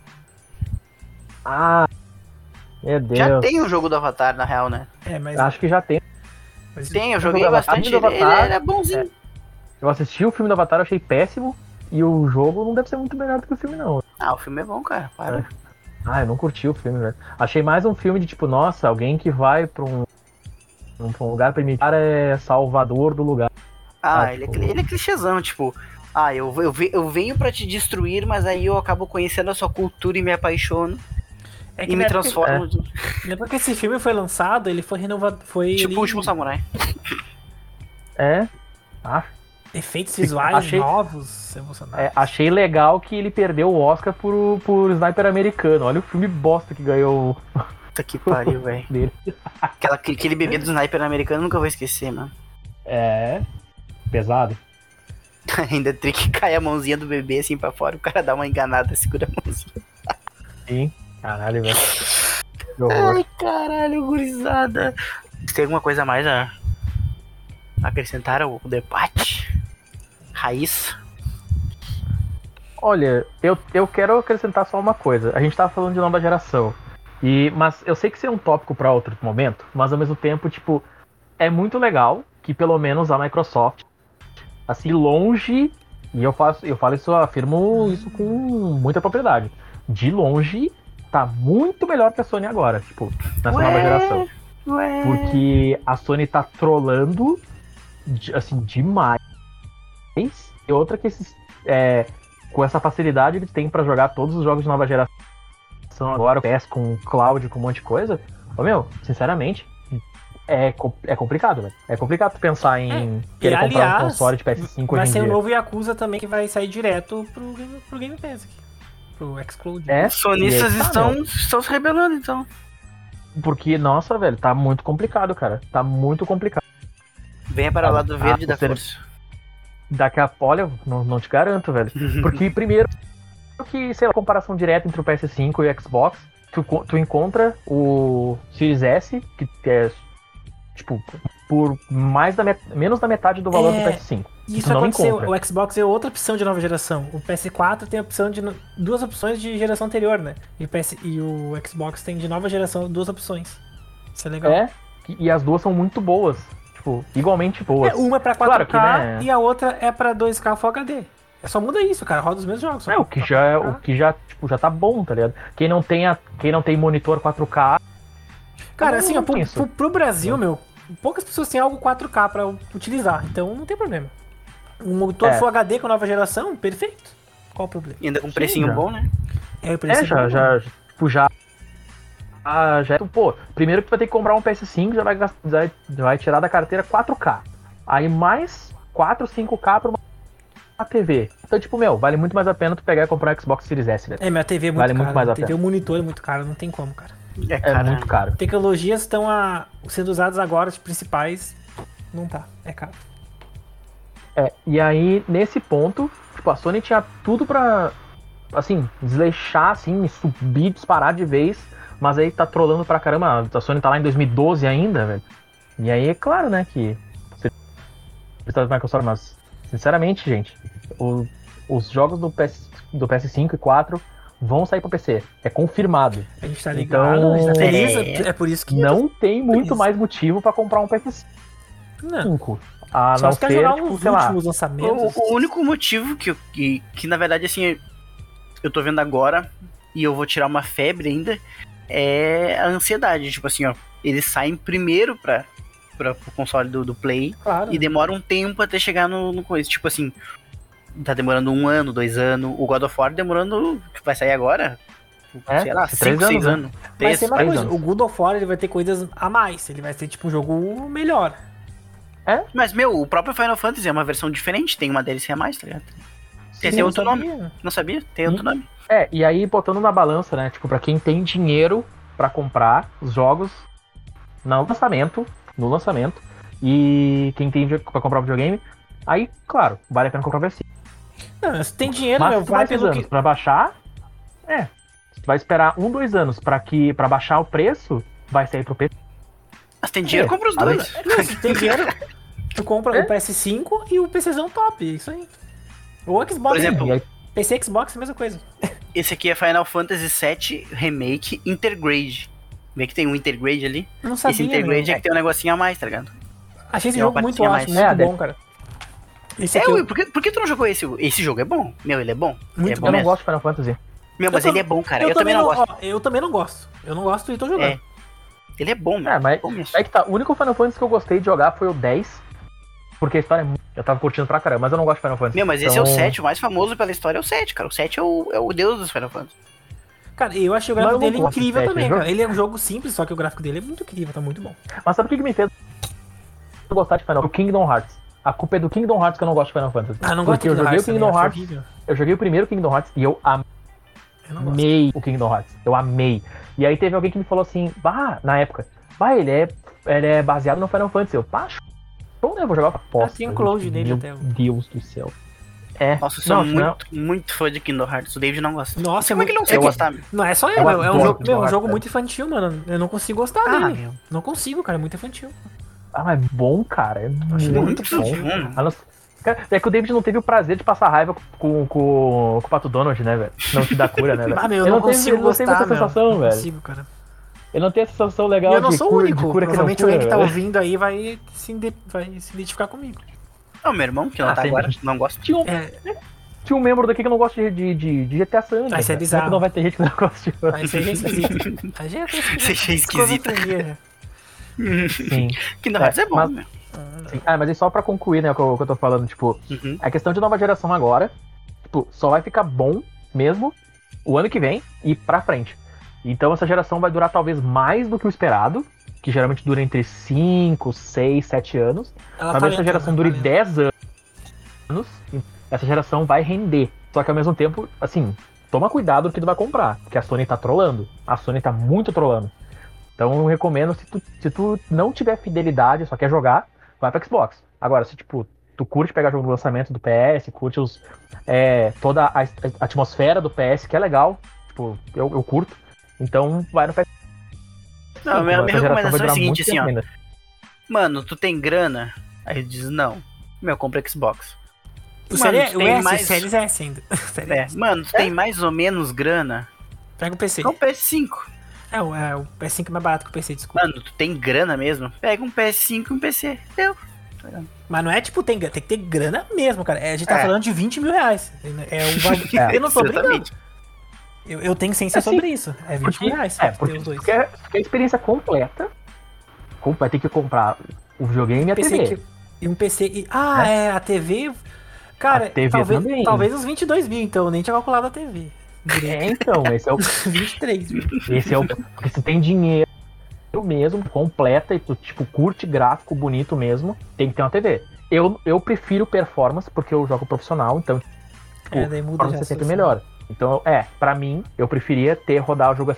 Meu Deus. Já tem o jogo do Avatar, na real, né? É, mas. Acho que já tem. mas- Tem, eu joguei do Avatar, bastante. do Avatar. Ele é bonzinho. Eu assisti o filme do Avatar, eu achei péssimo. E o jogo não deve ser muito melhor do que o filme, não. Ah, o filme é bom, cara. Para. Eu não curti o filme, velho. Achei mais um filme de tipo, nossa, alguém que vai pra um lugar primitivado é salvador do lugar. Ele tipo- é clichêzão, tipo... eu venho pra te destruir, mas aí eu acabo conhecendo a sua cultura e me apaixono. É E me na época- transformo. Lembra que esse filme foi lançado, ele foi renovado. Tipo o Último Samurai. É. Efeitos visuais Achei- novos, emocionantes. Achei legal que ele perdeu o Oscar por Sniper Americano. Olha o filme bosta que ganhou Puta que pariu, velho. dele. Aquele bebê do sniper americano eu nunca vou esquecer, mano. É. Pesado. Ainda tem que cair a mãozinha do bebê assim pra fora, o cara dá uma enganada, segura a mãozinha. Sim. Caralho, velho. Que horror. Ai, caralho, gurizada. Tem alguma coisa a mais a acrescentar ao debate? Raiz? Olha, eu quero acrescentar só uma coisa. A gente tava falando de nova geração. Mas eu sei que isso é um tópico pra outro momento, mas ao mesmo tempo, tipo, é muito legal que pelo menos a Microsoft, assim, longe, e eu afirmo isso com muita propriedade. De longe, tá muito melhor que a Sony agora, tipo, nessa nova geração. Ué. Porque a Sony tá trolando, assim, demais. E outra que com essa facilidade que tem pra jogar todos os jogos de nova geração agora, o PS com cloud, com um monte de coisa. Sinceramente, é complicado, velho. É complicado pensar em querer comprar um console de PS5 vai hoje em ser o dia. novo Yakuza também que vai sair direto pro Game Pass aqui. Pro Xcloud. Os sonistas meu. estão se rebelando, então. Porque, nossa, velho, tá muito complicado, cara. Tá muito complicado. Venha para o lado verde da você- força. Daqui a pouco, olha, não te garanto, velho. Porque primeiro que, sei lá, comparação direta entre o PS5 e o Xbox, tu encontra o Series S, que é, tipo, por menos da metade do valor do PS5. Isso Tu não aconteceu. encontra. O Xbox é outra opção de nova geração. O PS4 tem a opção de duas opções de geração anterior, né? E o Xbox tem de nova geração duas opções. Isso é legal. E as duas são muito boas. Tipo, igualmente boas. Uma é pra 4K Claro que, né? e a outra é pra 2K Full HD. Só muda isso, cara. Roda os mesmos jogos. O que já tá bom, tá ligado? Quem não tem monitor 4K. Cara, eu assim, não ó, penso. pro Brasil, meu, poucas pessoas têm algo 4K pra utilizar. Então não tem problema. Um monitor Full HD com nova geração, perfeito. Qual o problema? E ainda com um precinho já. bom, né? O preço é bom. Pô, primeiro que tu vai ter que comprar um PS5, já vai tirar da carteira 4K. Aí mais 4, 5K pra uma TV. Então, tipo, vale muito mais a pena tu pegar e comprar um Xbox Series S, velho. Minha TV é muito Vale cara. muito mais a TV, pena. o monitor é muito caro, não tem como, cara. É muito caro. Tecnologias estão sendo usadas agora, as principais. Não tá, é caro. E aí, nesse ponto, tipo, a Sony tinha tudo pra, assim, desleixar, assim, subir, disparar de vez, mas aí tá trolando pra caramba. A Sony tá lá em 2012 ainda, velho. E aí, é claro, né, que da Microsoft, mas, sinceramente, gente, os jogos do PS5 e 4 vão sair pra PC. É confirmado. A gente tá ligado, Então, a gente tá feliz. É por isso que. Não tem muito Isso. mais motivo pra comprar um PS5. Não. A Só não se quer ser, jogar tipo, uns sei lá. últimos lançamentos. O único motivo que na verdade, assim, eu tô vendo agora e eu vou tirar uma febre ainda é a ansiedade. Tipo assim, ó, eles saem primeiro pro console do Play Claro. e demora um tempo até chegar no coisa. Tipo assim, tá demorando 1 ano, 2 anos. O God of War demorando, que vai sair agora, sei lá, 5, 6 anos. Vai ser uma 3 coisa. anos. O God of War ele vai ter coisas a mais. Ele vai ser tipo um jogo melhor. Mas, o próprio Final Fantasy é uma versão diferente, tem uma DLC a mais, tá ligado? Tem outro nome. Não sabia? Tem outro nome. E aí botando na balança, né? Tipo, pra quem tem dinheiro pra comprar os jogos no lançamento, e quem tem dinheiro pra comprar o videogame, aí, claro, vale a pena comprar o PS5. Não, se tem dinheiro, Mas meu, se tu vai vai pelo anos que. pra baixar, se tu vai esperar 1, 2 anos pra baixar o preço, vai sair pro PC. Mas tem dinheiro, compra os dois. Não, se tem dinheiro, tu compra o PS5 e o PCzão top. É isso aí. O Xbox. Por exemplo, E aí, PC e Xbox, a mesma coisa. Esse aqui é Final Fantasy VII Remake Intergrade. Vê que tem um Intergrade ali? Não sabia, Esse Intergrade meu. é que tem um negocinho a mais, tá ligado? Achei esse Tem uma jogo muito partezinha a ótimo, mais. muito bom, cara. Esse aqui Will, por que tu não jogou esse? Esse jogo é bom. Ele é bom. Muito Ele é bom. bom eu não mesmo. gosto de Final Fantasy. Mas ele é bom, cara. Eu também não gosto. Ó, eu também não gosto. Eu não gosto e tô jogando. Ele é bom, meu. Mas Bom mesmo. é que tá, o único Final Fantasy que eu gostei de jogar foi o 10, porque a história é muito... Eu tava curtindo pra caramba, mas eu não gosto de Final Fantasy. Mas esse é o Então, 7, o mais famoso pela história é o 7, cara. O 7 é o deus dos Final Fantasy. Cara, eu achei o Mas gráfico eu não dele gosto incrível de também, jogo. cara. Ele é um jogo simples, só que o gráfico dele é muito incrível, tá muito bom. Mas sabe o que me fez gostar de Final Fantasy? O Kingdom Hearts. A culpa é do Kingdom Hearts que eu não gosto de Final Fantasy. Ah, não gosto porque eu joguei o Kingdom também, acho Hearts, horrível. eu joguei o primeiro Kingdom Hearts e eu Eu não gosto. amei o Kingdom Hearts. Eu amei. E aí teve alguém que me falou assim, na época, ele é baseado no Final Fantasy. Eu, show, né? Eu vou jogar pra posta. tem um clone dele Meu até. Deus do céu. Nossa, eu sou não. muito fã de Kingdom Hearts. O David não gosta. Nossa, Como é que ele não consegue gostar, meu? Não é só eu, Eu é um adoro jogo, Kingdom um jogo Hearts, muito infantil, mano. Eu não consigo gostar dele. meu. Não consigo, cara, é muito infantil. Mas é bom, cara. É muito bom. bom. A nossa- Cara, é que o David não teve o prazer de passar raiva com o Pato Donald, né, velho? Não te dá cura, né, velho? Ah, meu, eu Ele não teve- consigo ele não teve gostar, essa sensação, não velho. consigo, cara. Ele não tem essa sensação legal E eu não de sou o cura, único. de cura que não Provavelmente cura, alguém que tá velho. ouvindo aí vai se identificar comigo. Não, meu irmão, que não tá sim. agora, não gosta. Tinha um membro daqui que não gosta de GTA San Andreas. Vai ser velho. bizarro. Como é que não vai ter gente que não gosta de Aí você é esquisito. Aí já é Você é esquisito. esquisito. Sim. Kingdom Hearts é bom, mas- meu. Sim. Mas aí só pra concluir, né, o que eu tô falando, tipo, Uhum. a questão de nova geração agora, tipo, só vai ficar bom mesmo o ano que vem e pra frente. Então essa geração vai durar talvez mais do que o esperado, que geralmente dura entre 5, 6, 7 anos. Talvez essa geração dure 10 anos, e essa geração vai render. Só que ao mesmo tempo, assim, toma cuidado do que tu vai comprar, porque a Sony tá trolando. A Sony tá muito trolando. Então eu recomendo, se tu não tiver fidelidade, só quer jogar, vai pra Xbox. Agora, se tipo, tu curte pegar jogo do lançamento do PS, curte toda a atmosfera do PS, que é legal, tipo, eu curto, então vai no PS. Não, a minha Essa geração vai recomendação é a durar seguinte, muito assim, tempo ó. ainda. Mano, tu tem grana? Aí ele diz, não. Meu, compra Xbox. O Mano, Series tu tem S, mais- Series S ainda. Series S. Mano, tu tem mais ou menos grana? Pega o PC. Compra um PS5. O PS5 é mais barato que o PC, desculpa. Mano, tu tem grana mesmo? Pega um PS5 e um PC. Deu. Mas não é tipo, tem que ter grana mesmo, cara. A gente tá É. falando de 20 mil reais. Eu não tô brincando. Exatamente. Eu tenho ciência Assim, sobre isso. É 20 mil reais. Tem Porque os dois. tu quer a experiência completa, vai ter que comprar o videogame e a PC TV. e um PC e... a TV... Cara, A TV também. talvez uns 22 mil, então. Eu nem tinha calculado a TV. Então, esse é o 23 mil. porque se tu tem dinheiro mesmo, completa, e tu, tipo, curte gráfico bonito mesmo, tem que ter uma TV. Eu prefiro performance, porque eu jogo profissional, então, tipo, Daí muda performance já é a sempre situação. melhor. Então, pra mim, eu preferia rodar o jogo a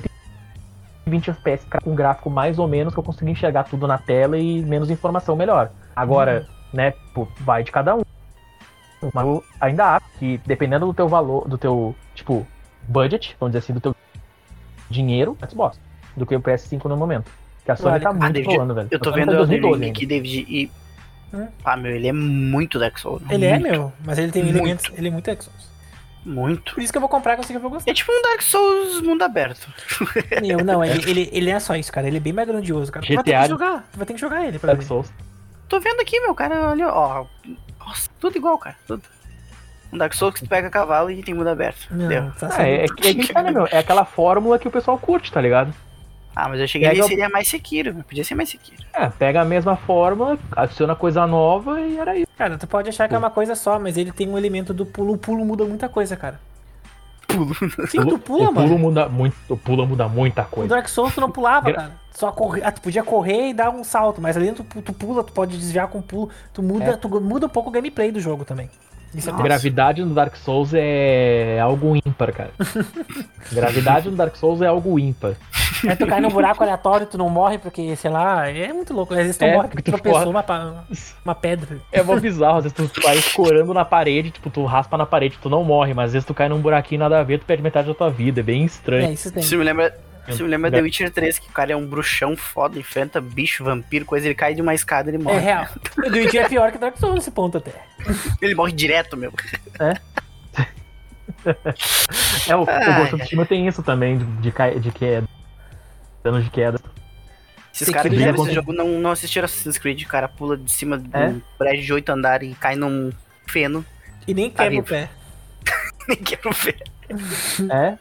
120 FPS com um gráfico mais ou menos, que eu consiga enxergar tudo na tela e menos informação melhor. Agora, né, pô, vai de cada um. Mas eu ainda acho que, dependendo do teu valor, do teu, tipo, budget, vamos dizer assim, do teu dinheiro, Xbox, do que o PS5 no momento. Que a Sony Olha, tá muito David, rolando, velho. Eu tô A Sony vendo tá em o Elden 2012 Ring ainda. aqui, David, e Ah, meu, ele é muito Dark Souls. Ele é, muito, meu, mas ele tem Muito. elementos. Ele é muito Dark Souls. Muito. Por isso que eu vou comprar, que eu sei que eu vou gostar. É tipo um Dark Souls mundo aberto. Meu, não, ele é só isso, cara. Ele é bem mais grandioso, cara. Tu vai ter GTA que jogar. Tu vai ter que jogar ele pra Dark ver. Souls. Tô vendo aqui, meu, cara, olha, ó. Nossa, tudo igual, cara, tudo. Um Dark Souls que tu pega cavalo e tem mundo aberto. Deu. Não, tá É sendo... que tá, né, meu? É aquela fórmula que o pessoal curte, tá ligado? Ah, mas eu cheguei ali Pega- seria mais Sekiro, podia ser mais Sekiro. É, pega a mesma fórmula, adiciona coisa nova e era isso. Cara, tu pode achar que é uma coisa só, mas ele tem um elemento do pulo. O pulo muda muita coisa, cara. Pulo. Sim, tu pula, o mano. pulo muda muito, o pulo muda muita No coisa. Dark Souls tu não pulava, Gra- cara. Só correr. Ah, tu podia correr e dar um salto, mas ali tu pula, tu pode desviar com pulo. Tu muda um pouco o gameplay do jogo também. Isso é Nossa. Gravidade no Dark Souls é algo ímpar, cara. Gravidade no Dark Souls é algo ímpar. Aí tu cai num buraco aleatório, tu não morre porque, sei lá, é muito louco. Às vezes tu É, morre porque porque tu tu tropeçou uma pedra. É mó bizarro, às vezes tu vai escorando na parede, tipo, tu raspa na parede, tu não morre, mas às vezes tu cai num buraquinho nada a ver, tu perde metade da tua vida, é bem estranho. É, isso tem. Isso me lembra The Witcher 3, que o cara é um bruxão foda, enfrenta bicho, vampiro, coisa, ele cai de uma escada e ele É morre. real. O The Witcher é pior que Dark Souls nesse ponto até. Ele morre direto, meu. É, o Ai, Ghost of Tsushima tem isso também, de queda. Danos de queda. Esses Sekiro caras que já fizeram conta- esse jogo não assistiram Assassin's Creed, o cara pula de cima de É? um prédio de 8 andares e cai num feno. E nem Tá quebra o vivo. pé. Nem quero ver. É?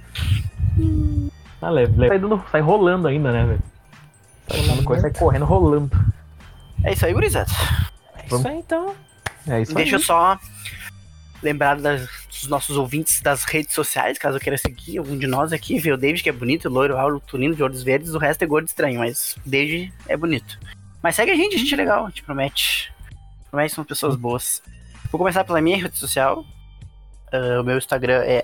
Ah, sai rolando ainda, né, velho? Sai rolando coisa, sai correndo, rolando. É isso aí, gurizada. É isso aí então. É isso Deixa eu aí. só lembrar dos nossos ouvintes das redes sociais, caso eu queira seguir algum de nós aqui, ver o David, que é bonito, loiro, alto, lindo, de olhos verdes, o resto é gordo estranho, mas o David é bonito. Mas segue a gente é legal, a gente promete. Promete, são pessoas boas. Vou começar pela minha rede social. O meu Instagram é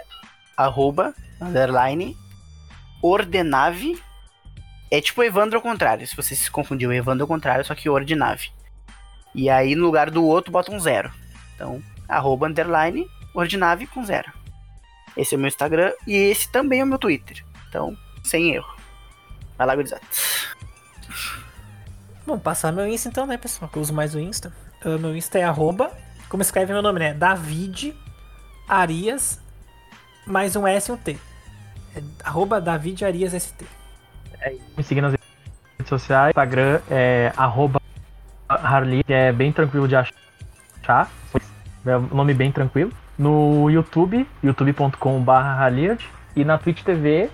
@ordenave. É tipo o Evandro ao contrário, se você se confundiu, o Evandro ao contrário, só que Ordenave. E aí no lugar do outro bota um 0. Então, @_ordinave com 0. Esse é o meu Instagram e esse também é o meu Twitter. Então, sem erro. Vai lá, gurizada. Bom, passar meu Insta então, né, pessoal? Que eu uso mais o Insta. Meu Insta é @, como escreve meu nome, né? David Arias, mais um S e um T. É David Arias ST. Me seguir nas redes sociais. Instagram é @Harley, que é bem tranquilo de achar. É um nome bem tranquilo. No YouTube, youtube.com/Haliard. E na Twitch TV,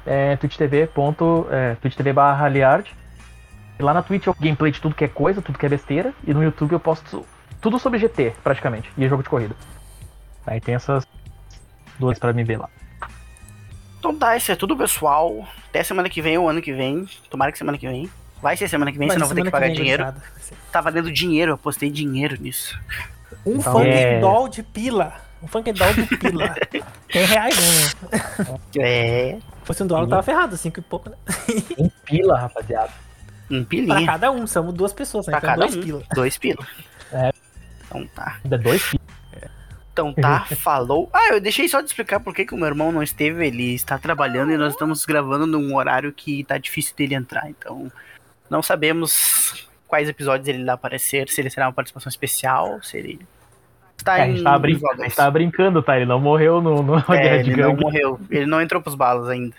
twitch.tv/Haliard. E lá na Twitch eu gameplay de tudo que é coisa, tudo que é besteira. E no YouTube eu posto tudo sobre GT, praticamente. E jogo de corrida. Aí tem essas duas pra me ver lá. Então tá, isso é tudo, pessoal. Até semana que vem ou ano que vem. Tomara que semana que vem. Vai ser semana que vem, senão eu vou ter que pagar dinheiro. Tá valendo dinheiro, eu apostei dinheiro nisso. Um Então, Funk Doll de pila. Um Funk Doll de pila. R$100, né? É. Se fosse $1, tava ferrado, 5 e pouco, né? Um pila, rapaziada. Um Pra pilinha. cada um, somos 2 pessoas, né? Pra Então cada 2 um. pila. 2 pila. É. Então tá. Ainda 2 pilas. Então tá, falou. Ah, eu deixei só de explicar por que o meu irmão não esteve. Ele está trabalhando e nós estamos gravando num horário que tá difícil dele entrar. Então, não sabemos quais episódios ele irá aparecer, se ele será uma participação especial, se ele está A gente tava brincando, tá? Ele não morreu no Guerra de ele não Gangue. morreu. Ele não entrou pros balas ainda.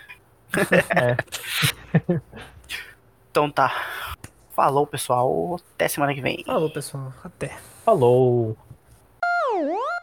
Então tá. Falou, pessoal. Até semana que vem. Falou, pessoal. Até. Falou.